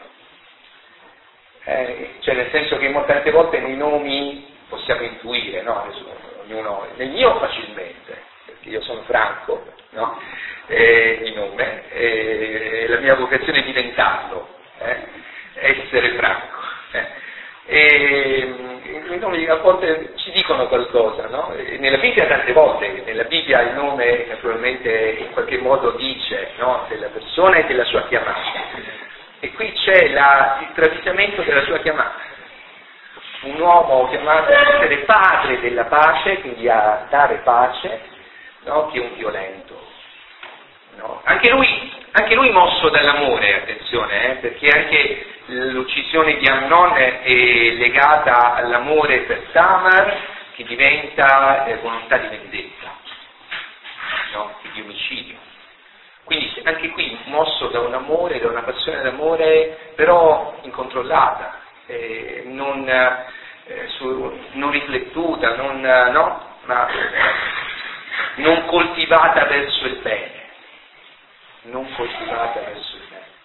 Eh, cioè nel senso che tante volte nei nomi possiamo intuire, no? Adesso, ognuno, nel mio facilmente, perché io sono Franco, no? Eh, di nome, eh, la mia vocazione è diventarlo, eh? Essere Franco. Eh? E i nomi a volte ci dicono qualcosa, no? E nella Bibbia tante volte, nella Bibbia il nome naturalmente in qualche modo dice, no? Della persona e della sua chiamata. E qui c'è la, il travisamento della sua chiamata. Un uomo chiamato a essere padre della pace, quindi a dare pace, no? Che un violento. No? Anche lui, anche lui mosso dall'amore, attenzione, eh? Perché anche l'uccisione di Amnon è legata all'amore per Tamar, che diventa eh, volontà di vendetta, no? Di omicidio. Quindi anche qui mosso da un amore, da una passione d'amore, però incontrollata, eh, non, eh, su, non riflettuta, non, no, ma non coltivata verso il bene, non coltivata verso il bene.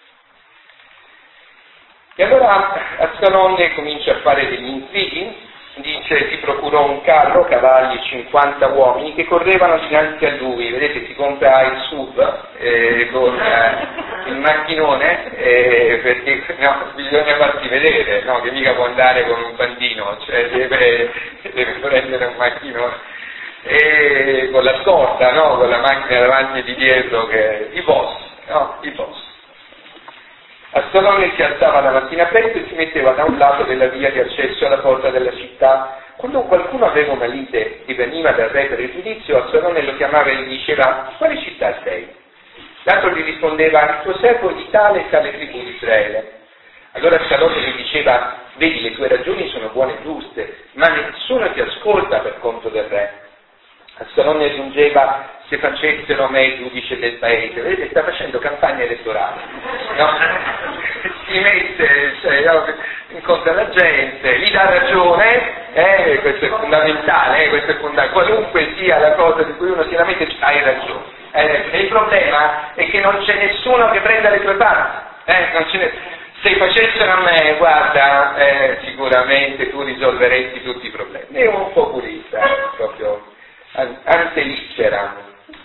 E allora Absalonne comincia a fare degli intrighi. Dice, si procurò un carro, cavalli, cinquanta uomini che correvano dinanzi a lui. Vedete, si compra il S U V eh, con eh, il macchinone, eh, perché no, bisogna farsi vedere, no? Che mica può andare con un bandino, cioè deve, deve prendere un macchinone. E con la scorta, no? Con la macchina davanti e di dietro, che i boss, no? I boss. Absalone si alzava la mattina presto e si metteva da un lato della via di accesso alla porta della città. Quando qualcuno aveva una lite e veniva dal re per il giudizio, Absalone lo chiamava e gli diceva: quale città sei? L'altro gli rispondeva: il tuo servo è di tale e tale tribù di Israele. Allora Absalone gli diceva: vedi, le tue ragioni sono buone e giuste, ma nessuno ti ascolta per conto del re. Absalone aggiungeva: se facessero a me giudice del paese. Vedete, sta facendo campagna elettorale, no? Si mette, cioè, no? Incontra la gente, gli dà ragione, eh? Questo è fondamentale, eh? Questo è fondamentale, qualunque sia la cosa di cui uno si lamenta, hai ragione. Eh, e il problema è che non c'è nessuno che prenda le tue parti, eh? Non ce n'è. Se facessero a me, guarda, eh, sicuramente tu risolveresti tutti i problemi. È un populista, eh, proprio antelitteram.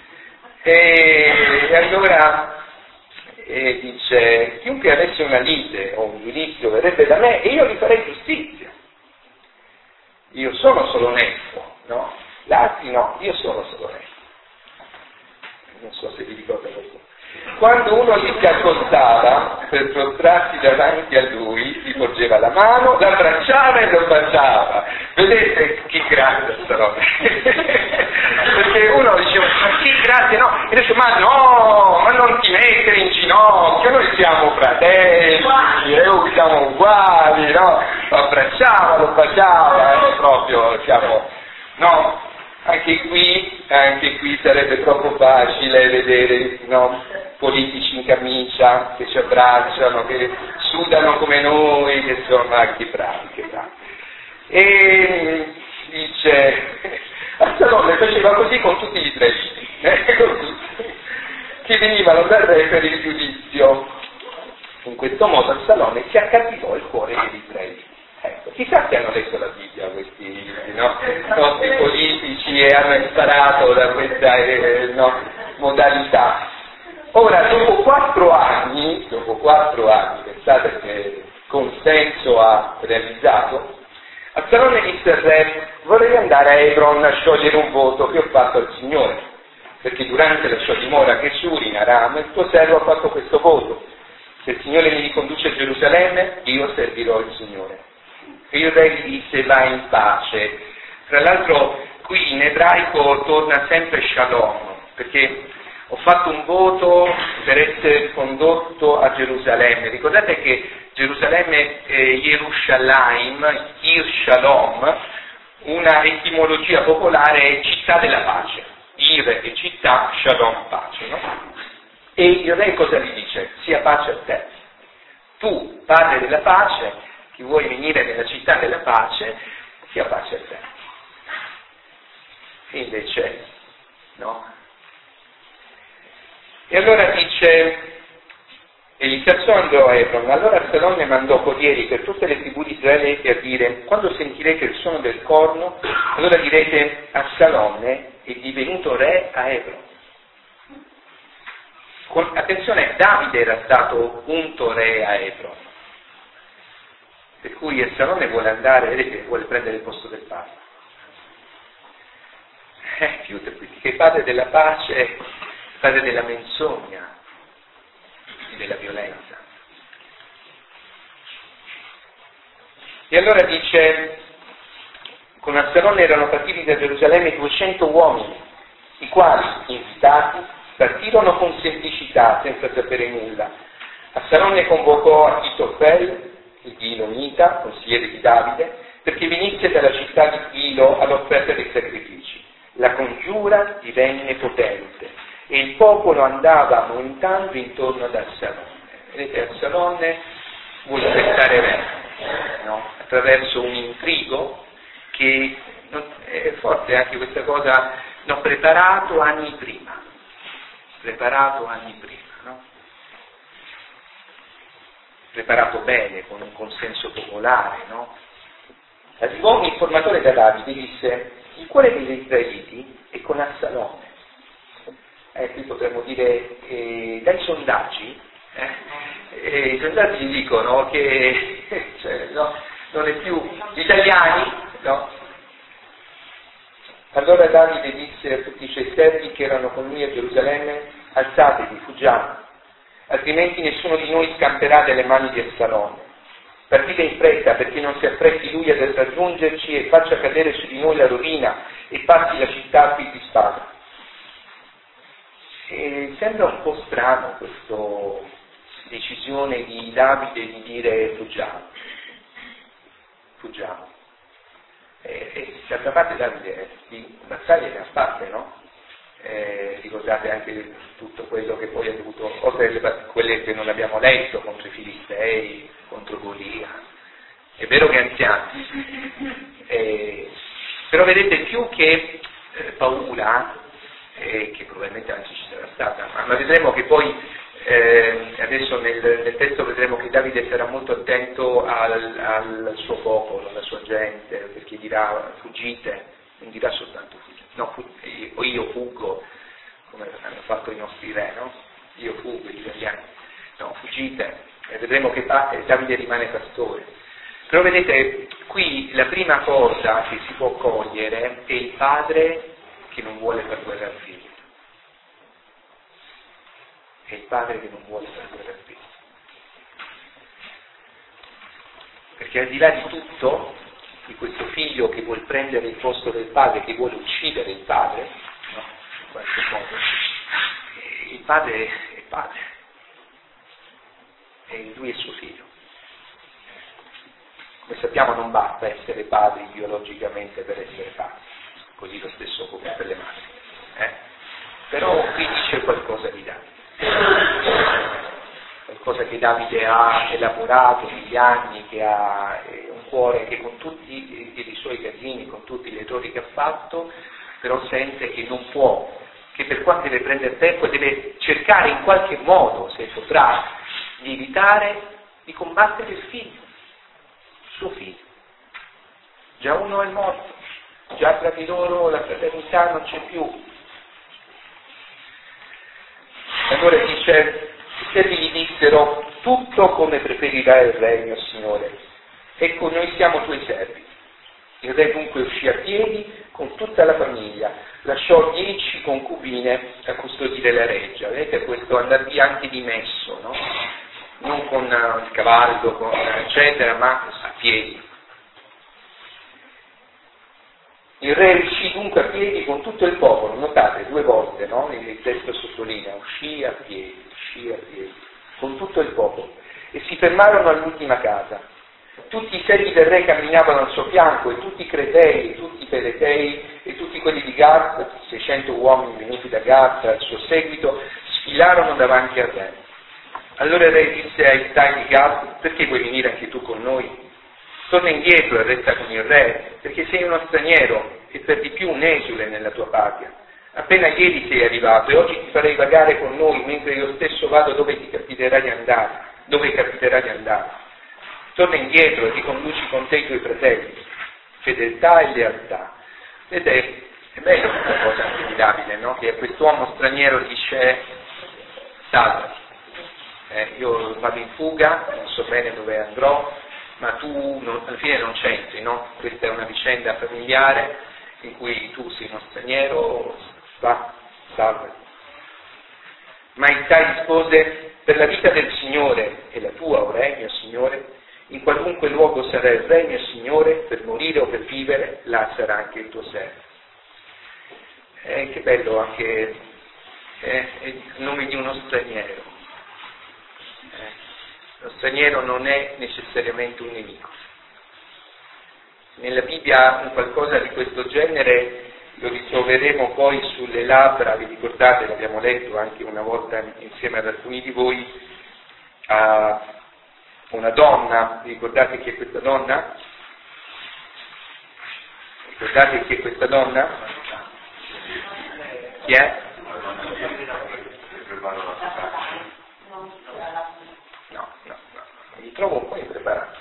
E, e allora e dice: chiunque avesse una lite o un giudizio verrebbe da me e io gli farei giustizia. Io sono solo onesto, no? L'altri no, io sono solo onesto. Non so se vi ricorda questo. Quando uno gli si accostava per prostrarsi davanti a lui, gli porgeva la mano, l'abbracciava e lo baciava. Vedete che grande Absalone? Perché uno diceva: ma che grazie, no? E dice: ma no, ma non ti mettere in ginocchio, noi siamo fratelli, eh, siamo uguali, no? Lo abbracciava, lo baciava, eh, proprio siamo, no? Anche qui, anche qui sarebbe troppo facile vedere, no, politici in camicia che ci abbracciano, che sudano come noi, che insomma, che bravi, che bravi. E dice, Absalone faceva così con tutti gli israeliti, eh, con tutti, che venivano dal re per il giudizio. In questo modo Absalone si accattivò il cuore degli israeliti. Ecco, chissà che hanno letto la Bibbia questi, no, nostri politici e hanno imparato da questa eh, no, modalità. Ora, dopo quattro anni, dopo quattro anni, pensate che consenso ha realizzato, Absalone disse al re: vorrei andare a Hebron a sciogliere un voto che ho fatto al Signore, perché durante la sua dimora che Shuri in Aram il tuo servo ha fatto questo voto: se il Signore mi riconduce a Gerusalemme, io servirò il Signore. E il re gli disse: vai in pace. Tra l'altro qui in ebraico torna sempre shalom, perché ho fatto un voto per essere condotto a Gerusalemme. Ricordate che Gerusalemme è Yerushalayim, Ir Shalom, una etimologia popolare è città della pace. Ir è città, Shalom pace, no? E il re cosa gli dice? Sia pace a te. Tu, padre della pace, chi vuoi venire nella città della pace, sia pace a te. E invece, no? E allora dice, e gli si andò a Hebron. Allora Absalone mandò corrieri per tutte le tribù di Israele a dire: quando sentirete il suono del corno, allora direte: Absalone è divenuto re a Hebron. Con, attenzione, Davide era stato unto re a Hebron, per cui Absalone vuole andare, vedete, vuole prendere il posto del padre. Eh, più che padre della pace, padre della menzogna e della violenza. E allora dice: con Absalone erano partiti da Gerusalemme duecento uomini, i quali, invitati, partirono con semplicità, senza sapere nulla. Absalone convocò Achitofel, il Gilonita, consigliere di Davide, perché venisse dalla città di Gilo all'offerta dei sacrifici. La congiura divenne potente e il popolo andava aumentando intorno ad Absalone. Vedete, Absalone vuole restare re, no? Attraverso un intrigo che è forte anche questa cosa, l'ho preparato anni prima, preparato anni prima, no? Preparato bene, con un consenso popolare, no? Arrivò un informatore da Davide e disse: il cuore degli israeliti è con Absalone. Eh, qui potremmo dire, eh, dai sondaggi, eh, eh, i sondaggi dicono che cioè, no, non è più gli italiani, no? Allora Davide disse a tutti i suoi servi che erano con lui a Gerusalemme: alzatevi, fuggiamo. altrimenti nessuno di noi scamperà dalle mani di Absalone. Partite in fretta, perché non si affretti lui ad raggiungerci e faccia cadere su di noi la rovina e passi la città a di spada. E sembra un po' strano questa decisione di Davide di dire fuggiamo, fuggiamo. E, e d'altra parte Davide di battaglie ne ha fatte, no? Eh, ricordate anche tutto quello che poi ha dovuto, oltre alle quelle che non abbiamo letto, contro i Filistei, contro Golia. È vero che è anziano, eh, però vedete, più che eh, paura, eh, che probabilmente anzi ci sarà stata, ma, ma vedremo che poi eh, adesso nel, nel testo vedremo che Davide sarà molto attento al, al suo popolo, alla sua gente, perché dirà fuggite, non dirà soltanto fuggite. No, o io fuggo, come hanno fatto i nostri re, no? Io fuggo, gli italiani. No, fuggite, e vedremo che Davide rimane pastore. Però vedete, qui la prima cosa che si può cogliere è il padre che non vuole far guerra al figlio. È il padre che non vuole far guerra al figlio. Perché al di là di tutto, di questo figlio che vuole prendere il posto del padre, che vuole uccidere il padre, no? In qualche modo, il padre è padre, e lui è suo figlio. Come sappiamo non basta essere padri biologicamente per essere padri, così lo stesso come per le madri. Eh? Però qui dice qualcosa di Davide. Qualcosa che Davide ha elaborato negli anni, che ha un cuore che con tutti i suoi casini, con tutti gli errori che ha fatto, però sente che non può, che per quanto deve prendere tempo deve cercare in qualche modo, se potrà, di evitare di combattere il figlio, il suo figlio. Già uno è morto, già tra di loro la fraternità non c'è più. Allora dice: i servi gli dissero: tutto come preferirai il re, mio signore. Ecco, noi siamo tuoi servi. Il re dunque uscì a piedi con tutta la famiglia, lasciò dieci concubine a custodire la reggia. Vedete questo andar via anche dimesso, no? Non con il cavallo, con, eccetera, ma a piedi. Il re uscì dunque a piedi con tutto il popolo, notate due volte, no? Il testo sottolinea, uscì a piedi, uscì a piedi, con tutto il popolo, e si fermarono all'ultima casa. Tutti i servi del re camminavano al suo fianco, e tutti i cretei, e tutti i peletei, e tutti quelli di Gaz, seicento uomini venuti da Gaz al suo seguito, sfilarono davanti al re. Allora il re disse ai stai di Gaz: perché vuoi venire anche tu con noi? Torna indietro e resta con il re, perché sei uno straniero e per di più un esule nella tua patria. Appena ieri sei arrivato e oggi ti farei vagare con noi, mentre io stesso vado dove ti capiterà di andare, dove capiterà di andare. Torna indietro e riconduci con te i tuoi fratelli. Fedeltà e lealtà. Vedete, è bella questa cosa anche di Davide, no? Che a quest'uomo straniero dice: salvati, eh, io vado in fuga, non so bene dove andrò, ma tu non, alla fine non c'entri, no? Questa è una vicenda familiare in cui tu sei uno straniero, va, salvati. Ma Ittai rispose: per la vita del Signore e la tua, o re, mio Signore, in qualunque luogo sarà il re, mio Signore, per morire o per vivere, là sarà anche il tuo servo. Eh, che bello anche eh, il nome di uno straniero. Eh. Lo straniero non è necessariamente un nemico. Nella Bibbia un qualcosa di questo genere lo ritroveremo poi sulle labbra, vi ricordate, l'abbiamo letto anche una volta insieme ad alcuni di voi, a una donna. Vi ricordate chi è questa donna? Ricordate chi è questa donna? Chi è? No, no, no, mi trovo un po' impreparato.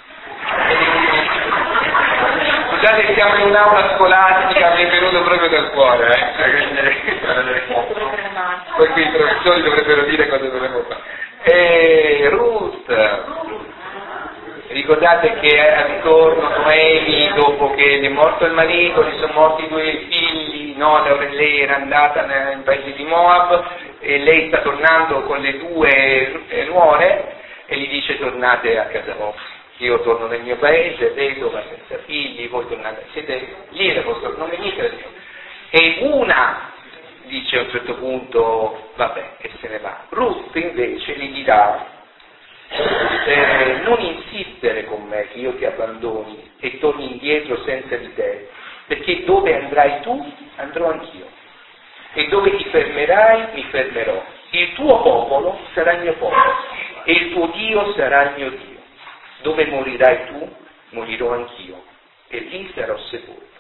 Scusate che siamo in un'aula scolastica, mi è venuto proprio dal cuore, eh. Poi qui i professori dovrebbero dire cosa dovremmo fare. E Ruth, ricordate che al ritorno Noemi, dopo che gli è morto il marito, gli sono morti i due figli, no, lei era andata nel paese di Moab, e lei sta tornando con le due nuore e gli dice tornate a casa vostra. Io torno nel mio paese, vedova, senza figli, voi tornate, siete lì nel vostro, non venite da Dio. E una dice a un certo punto, vabbè, e se ne va. Ruth invece gli dirà, eh, non insistere con me che io ti abbandoni e torni indietro senza di te, perché dove andrai tu, andrò anch'io. E dove ti fermerai, mi fermerò. Il tuo popolo sarà il mio popolo e il tuo Dio sarà il mio Dio. Dove morirai tu, morirò anch'io, e lì sarò sepolta.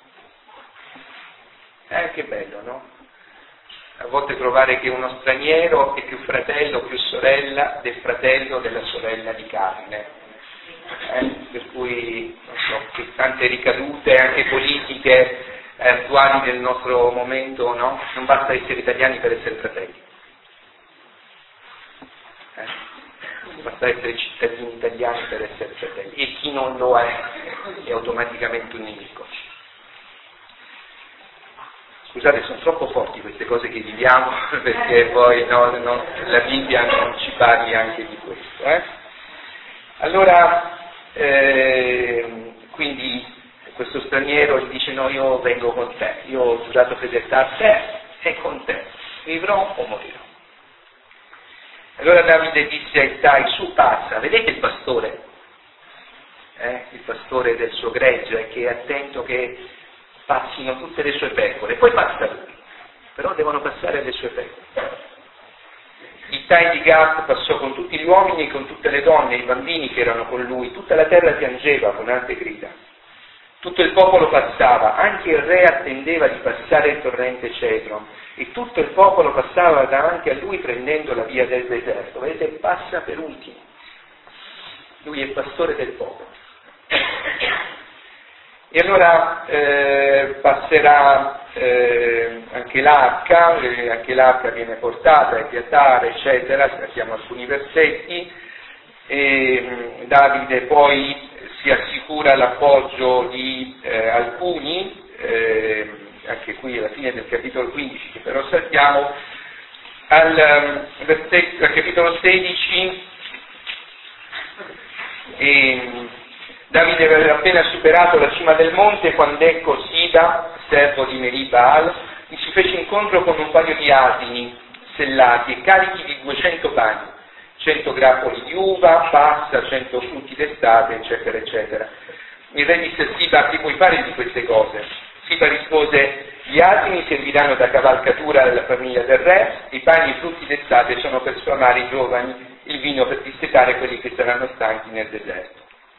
Eh, che bello, no? A volte trovare che uno straniero è più fratello, più sorella del fratello della sorella di carne. Eh? Per cui, non so, che tante ricadute anche politiche eh, attuali del nostro momento, no? Non basta essere italiani per essere fratelli. Eh? Basta essere cittadini italiani per essere fratelli, e chi non lo è è automaticamente un nemico. Scusate, sono troppo forti queste cose che viviamo, perché poi no, no, la Bibbia non ci parli anche di questo. Eh? Allora, eh, quindi questo straniero gli dice no, io vengo con te, io ho giurato fedeltà a te e con te, vivrò o morirò. Allora Davide disse a Ittai, su passa, vedete il pastore? Eh? Il pastore del suo gregge che è attento che passino tutte le sue pecore, poi passa lui, però devono passare le sue pecore. Ittai di Gat passò con tutti gli uomini e con tutte le donne e i bambini che erano con lui, tutta la terra piangeva con alte grida. Tutto il popolo passava, anche il re attendeva di passare il torrente Cedron, e tutto il popolo passava davanti a lui prendendo la via del deserto. Vedete, passa per ultimo. Lui è il pastore del popolo. E allora eh, passerà eh, anche l'arca, eh, anche l'arca viene portata, è piantare, eccetera, trattiamo alcuni versetti, e mh, Davide poi si assicura l'appoggio di eh, alcuni, eh, anche qui alla fine del capitolo quindici, che però saltiamo, al, um, versetto, al capitolo sedici, e, Davide aveva appena superato la cima del monte quando ecco Sida, servo di Meribaal, gli si fece incontro con un paio di asini sellati e carichi di duecento pani, cento grappoli di uva, passa, cento frutti d'estate, eccetera, eccetera. Il re disse a Siba, che puoi fare di queste cose? Siba rispose, gli asini serviranno da cavalcatura alla famiglia del re, i pani e i frutti d'estate sono per sfamare i giovani, il vino per dissetare quelli che saranno stanchi nel deserto.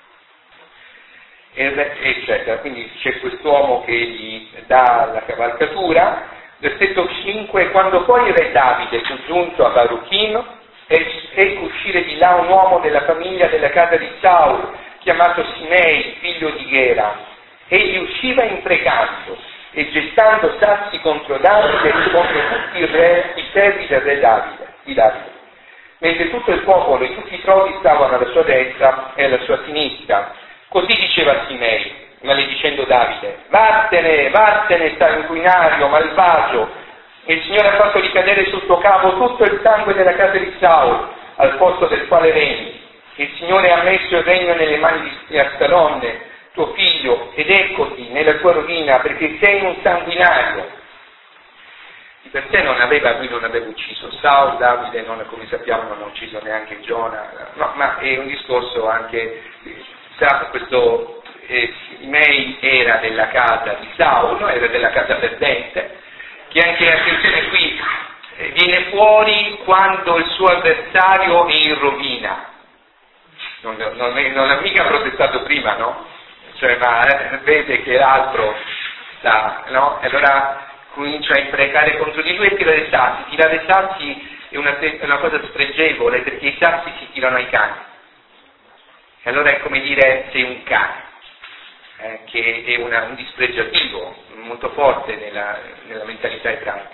Eccetera. Quindi c'è quest'uomo che gli dà la cavalcatura. Versetto cinque, quando poi il re Davide fu giunto a Baruchim, ecco uscire di là un uomo della famiglia della casa di Saul, chiamato Simei, figlio di Gera. Egli usciva imprecando e gettando sassi contro Davide e contro tutti i, re, i servi del re Davide, di Davide. Mentre tutto il popolo e tutti i trodi stavano alla sua destra e alla sua sinistra. Così diceva Simei, maledicendo Davide, vattene, vattene, sanguinario, malvagio, il Signore ha fatto ricadere sul tuo capo tutto il sangue della casa di Saul, al posto del quale regni. Il Signore ha messo il regno nelle mani di Astalonne, tuo figlio, ed eccoti nella tua rovina, perché sei un sanguinario. Di per sé non aveva, lui non aveva ucciso Saul, Davide, non, come sappiamo, non ha ucciso neanche Giona, no, ma è un discorso anche, sa, questo eh, Simei era della casa di Saul, era della casa perdente, che anche, attenzione qui, eh, viene fuori quando il suo avversario è in rovina. Non, non, è, non ha mica protestato prima, no? Cioè, ma eh, vede che l'altro sta, no? E allora comincia a imprecare contro di lui e tirare sassi. Tirare sassi è una, è una cosa spregevole, perché i sassi si tirano ai cani. E allora è come dire sei un cane. Eh, che è una, un dispregiativo molto forte nella, nella mentalità ebraica.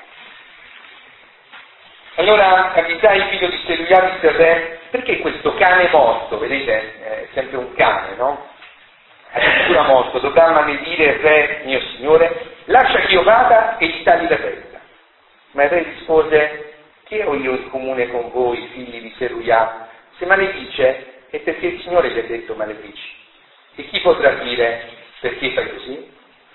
Allora Abisai, figlio di Seruia, disse al re, perché questo cane morto, vedete, è sempre un cane, no? Addirittura morto, dovrà maledire il re, mio signore, lascia che io vada e gli tagli la testa. Ma il re rispose, che ho io in comune con voi, figli di Seruia? Se maledice è perché il Signore gli ha detto maledici. E chi potrà dire perché fai così?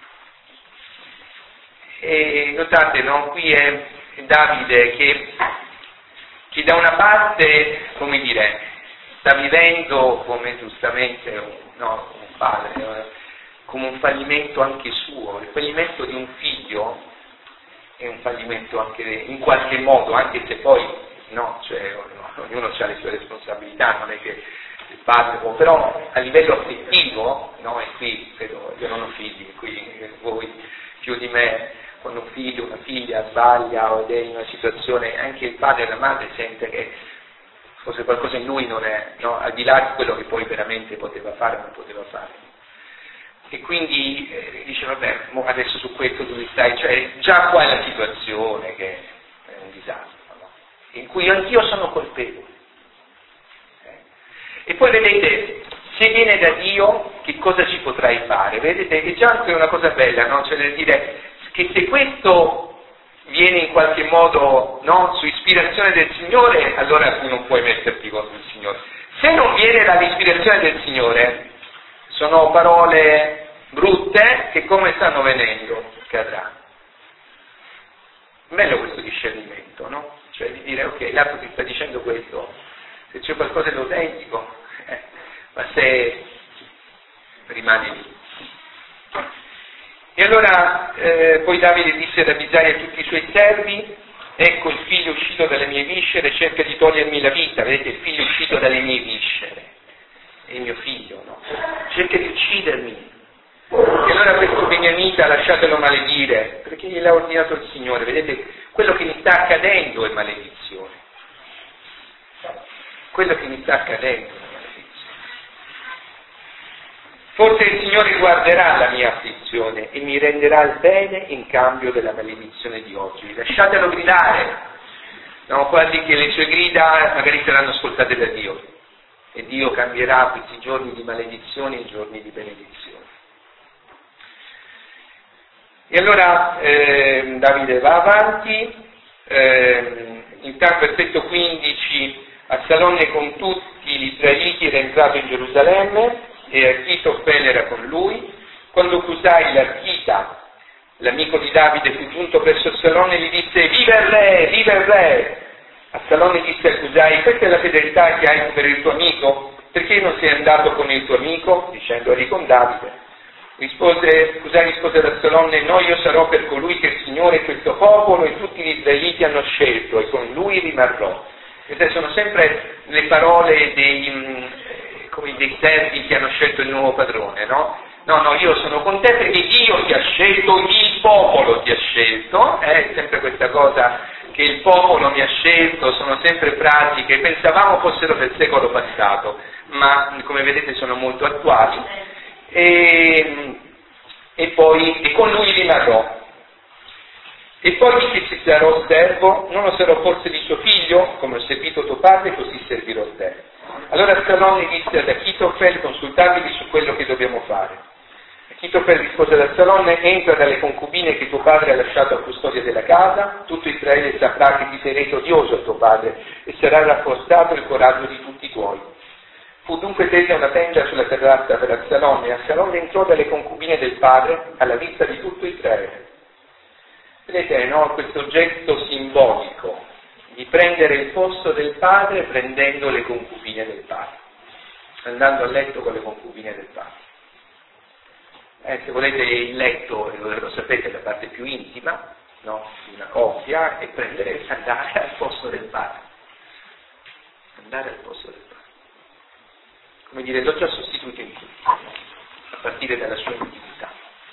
E notate, no? Qui è Davide che, che da una parte, come dire, sta vivendo come giustamente un, no, un padre, come un fallimento anche suo. Il fallimento di un figlio è un fallimento anche in qualche modo, anche se poi no, cioè, no, ognuno ha le sue responsabilità, non è che il padre, però a livello affettivo, no, e qui credo, io non ho figli, qui voi più di me, quando un figlio, una figlia sbaglia o è in una situazione, anche il padre e la madre sente che forse qualcosa in lui non è, no, al di là di quello che poi veramente poteva fare o non poteva fare. E quindi eh, dice, vabbè, adesso su questo tu stai, cioè già qua è la situazione che è un disastro, no? In cui anch'io sono colpevole. Eh. E poi vedete, se viene da Dio, che cosa ci potrai fare? Vedete, è già anche una cosa bella, no? Cioè nel dire che se questo viene in qualche modo, no, su ispirazione del Signore, allora tu non puoi metterti contro il Signore. Se non viene dall'ispirazione del Signore, sono parole brutte che come stanno venendo cadranno. Bello questo discernimento, no? Cioè di dire, ok, l'altro ti sta dicendo questo, se c'è qualcosa di autentico, eh, ma se rimane lì. E allora eh, poi Davide disse ad Abisai e a tutti i suoi servi, ecco il figlio uscito dalle mie viscere cerca di togliermi la vita, vedete, il figlio uscito dalle mie viscere, è il mio figlio, no? Cerca di uccidermi. E allora questo beniamita lasciatelo maledire, perché gliel'ha ordinato il Signore. Vedete, quello che mi sta accadendo è maledizione. Quello che mi sta accadendo è maledizione. Forse il Signore guarderà la mia afflizione e mi renderà il bene in cambio della maledizione di oggi. Lasciatelo gridare, no, quasi che le sue grida magari saranno ascoltate da Dio. E Dio cambierà questi giorni di maledizione in giorni di benedizione. E allora eh, Davide va avanti, eh, intanto versetto quindici, Absalone con tutti gli israeliti era entrato in Gerusalemme e Achitofele era con lui. Quando Cusai l'Archita, l'amico di Davide, fu giunto presso Absalone, gli disse: viva il re, viva il re! Absalone disse a Cusai: questa è la fedeltà che hai per il tuo amico? Perché non sei andato con il tuo amico? Dicendo: eri con Davide. Rispose, Cusai rispose ad Absalone: no, io sarò per colui che il Signore, questo popolo e tutti gli israeliti hanno scelto, e con lui rimarrò. Queste sono sempre le parole dei, come dei servi che hanno scelto il nuovo padrone, no? No, no, io sono con te perché Dio ti ha scelto, il popolo ti ha scelto, è sempre questa cosa che il popolo mi ha scelto, sono sempre frasi che pensavamo fossero del secolo passato, ma come vedete sono molto attuali. E, e poi e con lui rimarrò. E poi dice: se sarò servo, non lo sarò forse di suo figlio, come ho servito tuo padre, così servirò te. Allora Absalone disse ad Achitofele: consultatevi su quello che dobbiamo fare. Achitofele rispose ad Absalone: entra dalle concubine che tuo padre ha lasciato a custodia della casa, tutto Israele saprà che ti sei reso odioso a tuo padre e sarà rafforzato il coraggio di tutti i tuoi. Fu dunque tesa una tenda sulla terrazza per Absalone, e Absalone entrò dalle concubine del padre alla vista di tutto Israele. Vedete, no? Questo gesto simbolico di prendere il posto del padre prendendo le concubine del padre, andando a letto con le concubine del padre. Eh, se volete il letto, lo sapete, è la parte più intima, no? Di una coppia, e prendere, andare al posto del padre. Andare al posto del padre. Come dire, l'ho già sostituito in tutto, a partire dalla sua intimità.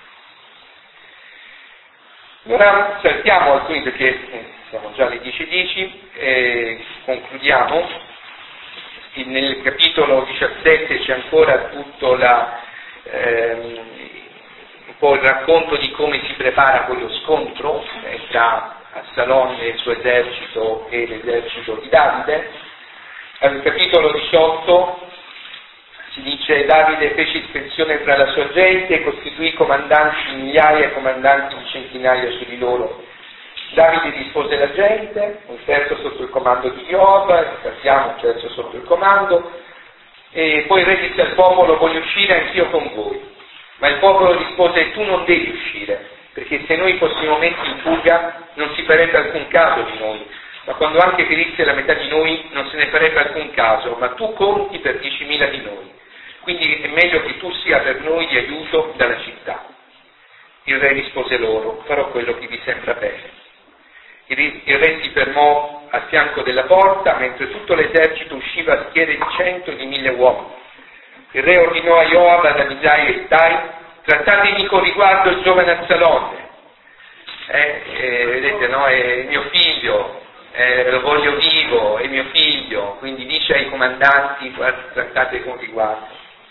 Ora saltiamo alcuni, perché eh, siamo già alle dieci e dieci, e concludiamo. Nel capitolo diciassette c'è ancora tutto la, ehm, un po' il racconto di come si prepara quello scontro eh, tra Absalone e il suo esercito e l'esercito di Davide. Al capitolo diciotto si dice: Davide fece ispezione tra la sua gente e costituì comandanti di migliaia e comandanti di centinaia su di loro. Davide dispose la gente, un terzo sotto il comando di Joab, sappiamo un terzo sotto il comando, e poi il re disse al popolo: voglio uscire anch'io con voi. Ma il popolo rispose: tu non devi uscire, perché se noi fossimo messi in fuga non si farebbe alcun caso di noi, ma quando anche ferisse la metà di noi non se ne farebbe alcun caso, ma tu conti per diecimila di noi, quindi è meglio che tu sia per noi di aiuto dalla città. Il re rispose loro: farò quello che vi sembra bene. Il re si fermò a fianco della porta, mentre tutto l'esercito usciva a schiere di cento e di mille uomini. Il re ordinò a Joab, ad Abisai e Ittai: trattatemi con riguardo il giovane Absalone. Eh, eh, vedete, no? È mio figlio, eh, lo voglio vivo, è mio figlio, quindi dice ai comandanti: trattate con riguardo.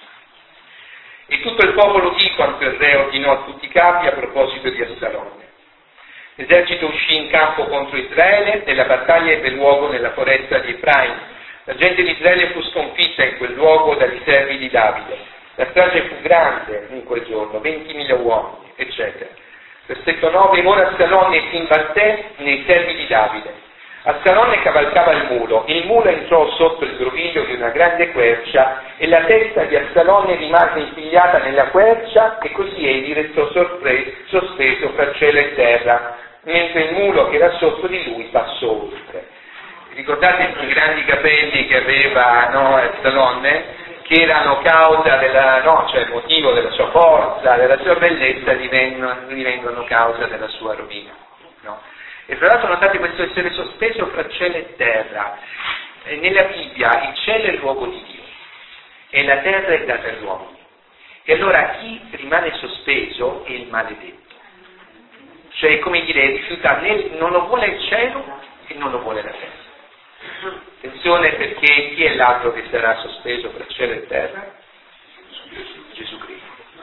E tutto il popolo udì quanto il re ordinò a tutti i capi a proposito di Absalone. L'esercito uscì in campo contro Israele e la battaglia ebbe luogo nella foresta di Efraim. La gente di Israele fu sconfitta in quel luogo dagli servi di Davide. La strage fu grande in quel giorno, ventimila uomini, eccetera. Versetto nove: ora Absalone si imbatté nei servi di Davide. Absalone cavalcava il mulo, il mulo entrò sotto il groviglio di una grande quercia e la testa di Absalone rimase impigliata nella quercia, e così egli restò sorpreso, sospeso fra cielo e terra, mentre il mulo che era sotto di lui passò oltre. Ricordate i grandi capelli che aveva, no, Absalone, che erano causa della, no, cioè motivo della sua forza, della sua bellezza, divengono, divengono causa della sua rovina, no? E fra l'altro notate questo essere sospeso fra cielo e terra. E nella Bibbia il cielo è il luogo di Dio e la terra è data all'uomo. E allora chi rimane sospeso è il maledetto. Cioè, come dire, rifiuta, non lo vuole il cielo e non lo vuole la terra. Attenzione, perché chi è l'altro che sarà sospeso fra cielo e terra? Gesù Cristo.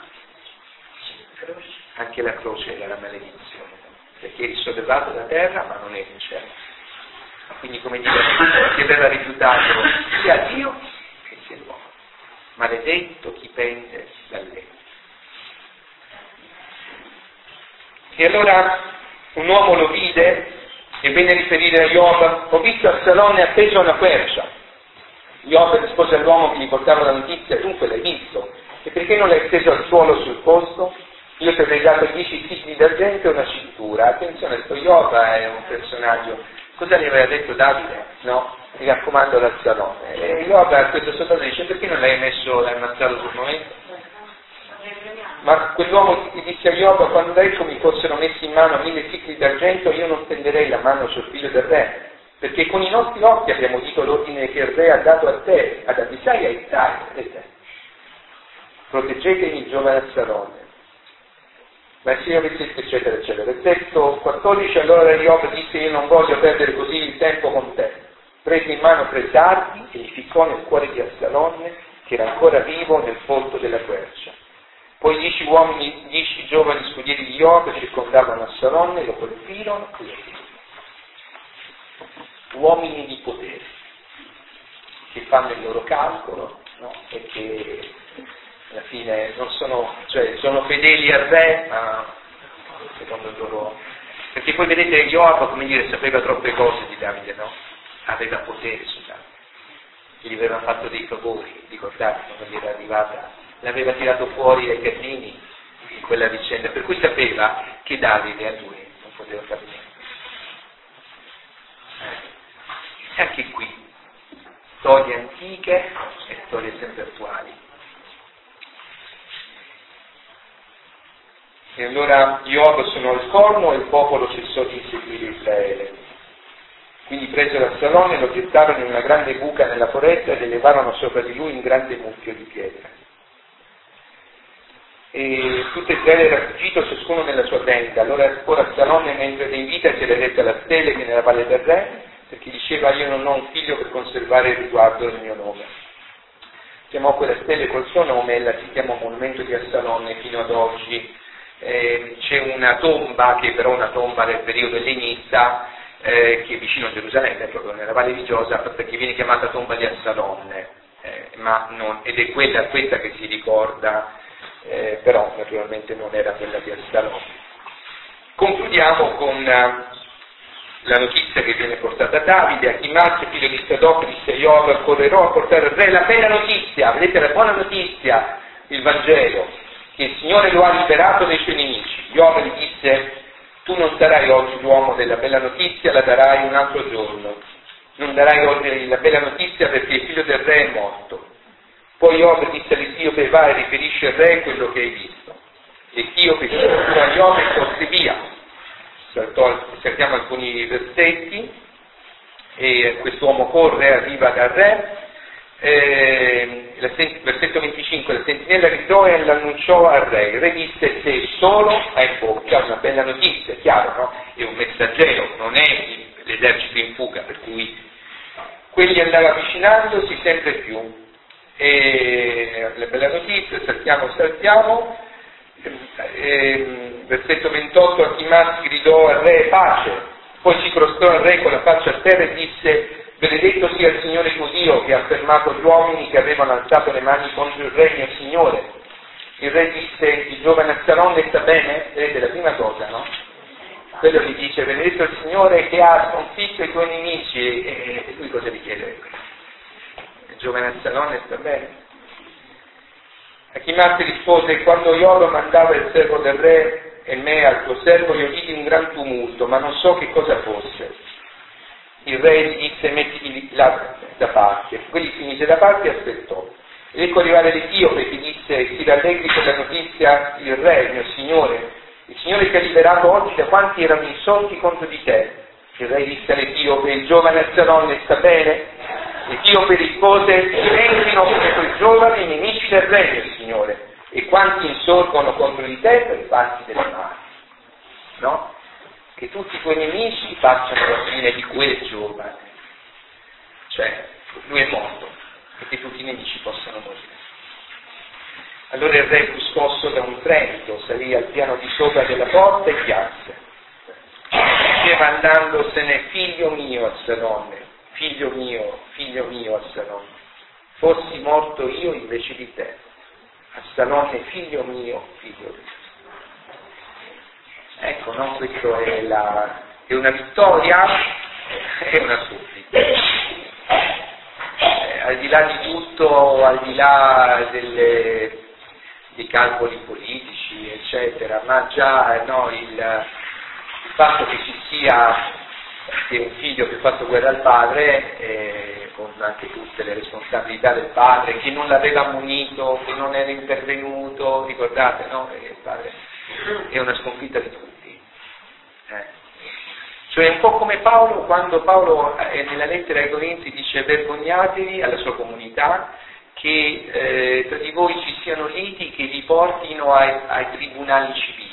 Anche la croce era la maledizione, perché è risollevato da terra ma non è in cielo. Quindi, come dire, chi aveva rifiutato sia Dio che sia l'uomo. Maledetto chi pende dal legno. E allora un uomo lo vide e venne a riferire a Joab: ho visto Absalone appeso a una quercia. Joab rispose all'uomo che gli portava la notizia: dunque l'hai visto? E perché non l'hai steso al suolo sul posto? Io ti avrei dato dieci sicli d'argento e una cintura. Attenzione, questo Joab è un personaggio. Cosa gli aveva detto Davide? No? Mi raccomando l'Absalone. E Joab a questo soldato dice: perché non l'hai messo, l'hai ammazzato sul momento? Ma quell'uomo gli disse a Joab: quando ecco mi fossero messi in mano mille sicli d'argento, io non tenderei la mano sul figlio del re, perché con i nostri occhi abbiamo udito l'ordine che il re ha dato a te, ad Abisai e a Ittai, e te. Proteggetemi il giovane Absalone. Ma il Signore disse, eccetera, eccetera. Versetto quattordici: allora Joab disse: io non voglio perdere così il tempo con te. Prese in mano tre dardi e li ficcò nel cuore di Absalone, che era ancora vivo nel folto della quercia. Poi dieci uomini, dieci giovani scudieri di Joab circondavano Absalone, lo colpirono e lo ferirono. Uomini di potere, che fanno il loro calcolo, no? E che alla fine non sono, cioè sono fedeli al re, ma secondo il loro. Perché poi vedete, Joab, come dire, sapeva troppe cose di Davide, no? Aveva potere su Davide, gli aveva fatto dei favori, ricordate quando gli era arrivata, l'aveva tirato fuori dai cardini in quella vicenda, per cui sapeva che Davide a lui non poteva fare niente. E anche qui, storie antiche e storie sempre attuali. E allora Joab suonò il corno e il popolo cessò di inseguire Israele. Quindi presero Absalone, lo gettarono in una grande buca nella foresta ed elevarono sopra di lui un grande mucchio di pietra. E tutto Israele era fuggito, ciascuno nella sua tenda. Allora ora Absalone, mentre era in vita, si era detto alla stele che nella valle del re, perché diceva: io non ho un figlio per conservare il riguardo del mio nome. Chiamò quella stele col suo nome e la si chiamò monumento di Absalone fino ad oggi. Eh, c'è una tomba, che però è una tomba del periodo ellenista, eh, che è vicino a Gerusalemme, proprio nella valle di Giosafat, che viene chiamata tomba di Absalone, eh, ma non, ed è quella questa che si ricorda, eh, però naturalmente non era quella di Absalone. Concludiamo con uh, la notizia che viene portata a Davide, Achimaz, figlio di Sadoc, disse a Joab: correrò a portare al re la bella notizia, vedete la buona notizia, il Vangelo, che il Signore lo ha liberato dai suoi nemici. Joab gli disse: tu non sarai oggi l'uomo della bella notizia, la darai un altro giorno. Non darai oggi la bella notizia perché il figlio del re è morto. Poi Joab disse all'Etiope: vai e riferisci al re quello che hai visto. L'Etiope si portò a Joab e corse via. Saltò, saltiamo alcuni versetti, e quest'uomo corre, arriva dal re, eh, versetto venticinque, la sentinella gridò e l'annunciò al re. Il re disse: se solo ha in bocca una bella notizia, chiaro, no? È un messaggero, non è l'esercito in fuga, per cui quelli andava avvicinandosi sempre più. E la bella notizia, saltiamo, saltiamo, eh, versetto ventotto, Achimaz gridò al re: pace. Poi si prostrò al re con la faccia a terra e disse: benedetto sia il Signore tuo Dio, che ha fermato gli uomini che avevano alzato le mani contro il re mio Signore. Il re disse: il giovane Absalom sta bene? Vedete la prima cosa, no? Quello gli dice: benedetto il Signore che ha sconfitto i tuoi nemici. E, e lui cosa gli chiede? Il giovane Absalom sta bene? Achimaz rispose: quando Joab mandava il servo del re e me al tuo servo, io vidi un gran tumulto, ma non so che cosa fosse. Il re gli disse: mettiti là da parte. Quindi si mise da parte e aspettò. Ed ecco arrivare l'Etiope che disse: si rallegri per la notizia il re, il mio signore. Il Signore ti ha liberato oggi da quanti erano insorti contro di te. Il re disse all'Etiope: il giovane Absalom sta bene? L'Etiope rispose: diventino come quei giovani nemici del re, mio Signore, e quanti insorgono contro di te per farti delle mani. No? Che tutti i tuoi nemici facciano la fine di quel giovane. Cioè, lui è morto, e che tutti i nemici possano morire. Allora il re fu scosso da un tremito, salì al piano di sopra della porta e pianse. Diceva andandosene: figlio mio Absalom, figlio mio, figlio mio Absalom, fossi morto io invece di te. Absalom, figlio mio, figlio mio. Ecco, no? Questo è, la, è una vittoria e una supplica. Eh, al di là di tutto, al di là delle, dei calcoli politici, eccetera, ma già no, il, il fatto che ci sia che un figlio che ha fatto guerra al padre, eh, con anche tutte le responsabilità del padre, che non l'aveva munito, che non era intervenuto, ricordate, no? Il padre è una sconfitta di tutti. Eh. Cioè un po' come Paolo, quando Paolo eh, nella lettera ai Corinzi dice: vergognatevi alla sua comunità che eh, tra di voi ci siano liti che vi portino ai, ai tribunali civili.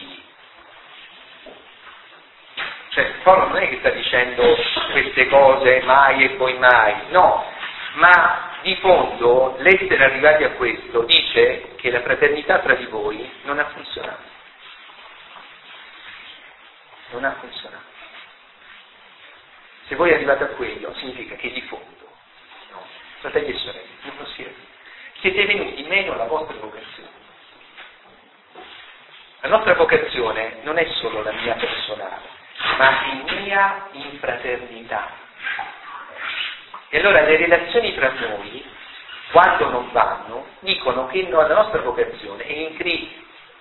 Cioè Paolo non è che sta dicendo queste cose mai e poi mai, no, ma di fondo l'essere arrivati a questo dice che la fraternità tra di voi non ha funzionato. Non ha funzionato. Se voi arrivate a quello, significa che di fondo, no, fratelli e sorelle, non lo siete. Siete venuti meno alla vostra vocazione. La nostra vocazione non è solo la mia personale, ma è mia in fraternità. E allora le relazioni tra noi, quando non vanno, dicono che no, la nostra vocazione è in crisi.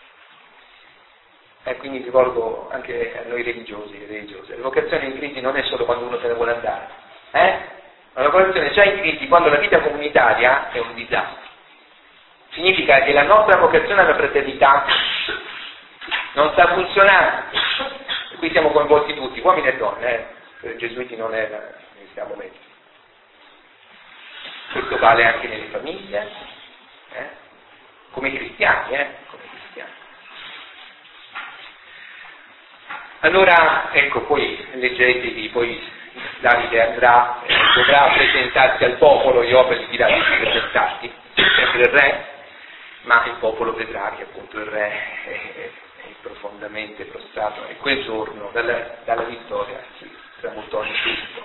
E quindi rivolgo anche a noi religiosi e religiose. La vocazione in crisi non è solo quando uno se ne vuole andare, eh? Ma la vocazione è già in crisi quando la vita comunitaria è un disastro. Significa che la nostra vocazione alla fraternità non sta funzionando. E qui siamo coinvolti tutti, uomini e donne, eh? Per i gesuiti non è, ne stiamo meglio. Questo vale anche nelle famiglie, eh? Come cristiani, eh? Come cristiani. Allora, ecco, poi leggetevi, poi Davide andrà, eh, dovrà presentarsi al popolo, Joab gli dirà di presentarsi, sempre il re, ma il popolo vedrà che appunto il re è, è, è profondamente prostrato e quel giorno dalla, dalla vittoria si tramutò in tutto.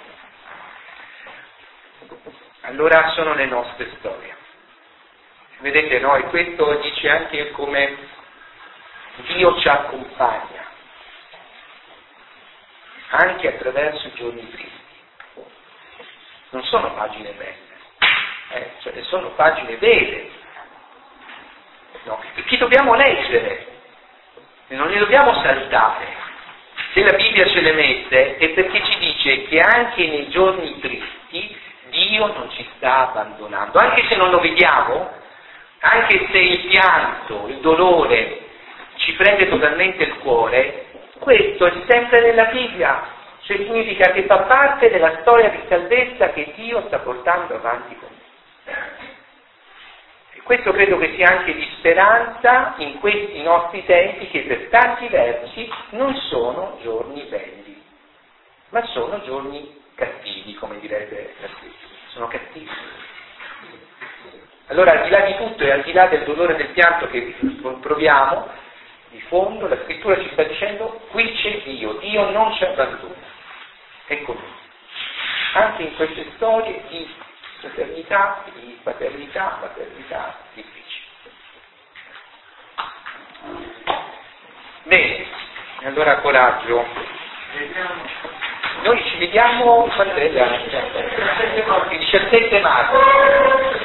Allora sono le nostre storie. Vedete, no? E questo dice anche come Dio ci accompagna. anche attraverso i giorni tristi. Non sono pagine belle, eh, cioè sono pagine vere, no? Che dobbiamo leggere, e non le dobbiamo saltare. Se la Bibbia ce le mette è perché ci dice che anche nei giorni tristi Dio non ci sta abbandonando, anche se non lo vediamo, anche se il pianto, il dolore ci prende totalmente il cuore, questo è sempre nella Bibbia, cioè significa che fa parte della storia di salvezza che Dio sta portando avanti con noi. E questo credo che sia anche di speranza in questi nostri tempi, che per tanti versi non sono giorni belli, ma sono giorni cattivi, come direbbe la scrittura, sono cattivi. Allora, al di là di tutto e al di là del dolore e del pianto che proviamo, di fondo la scrittura ci sta dicendo: qui c'è Dio, Dio non ci abbandona. Ecco lui. Anche in queste storie di fraternità, di paternità, maternità difficili. Bene, allora coraggio. Noi ci vediamo il diciassette marzo.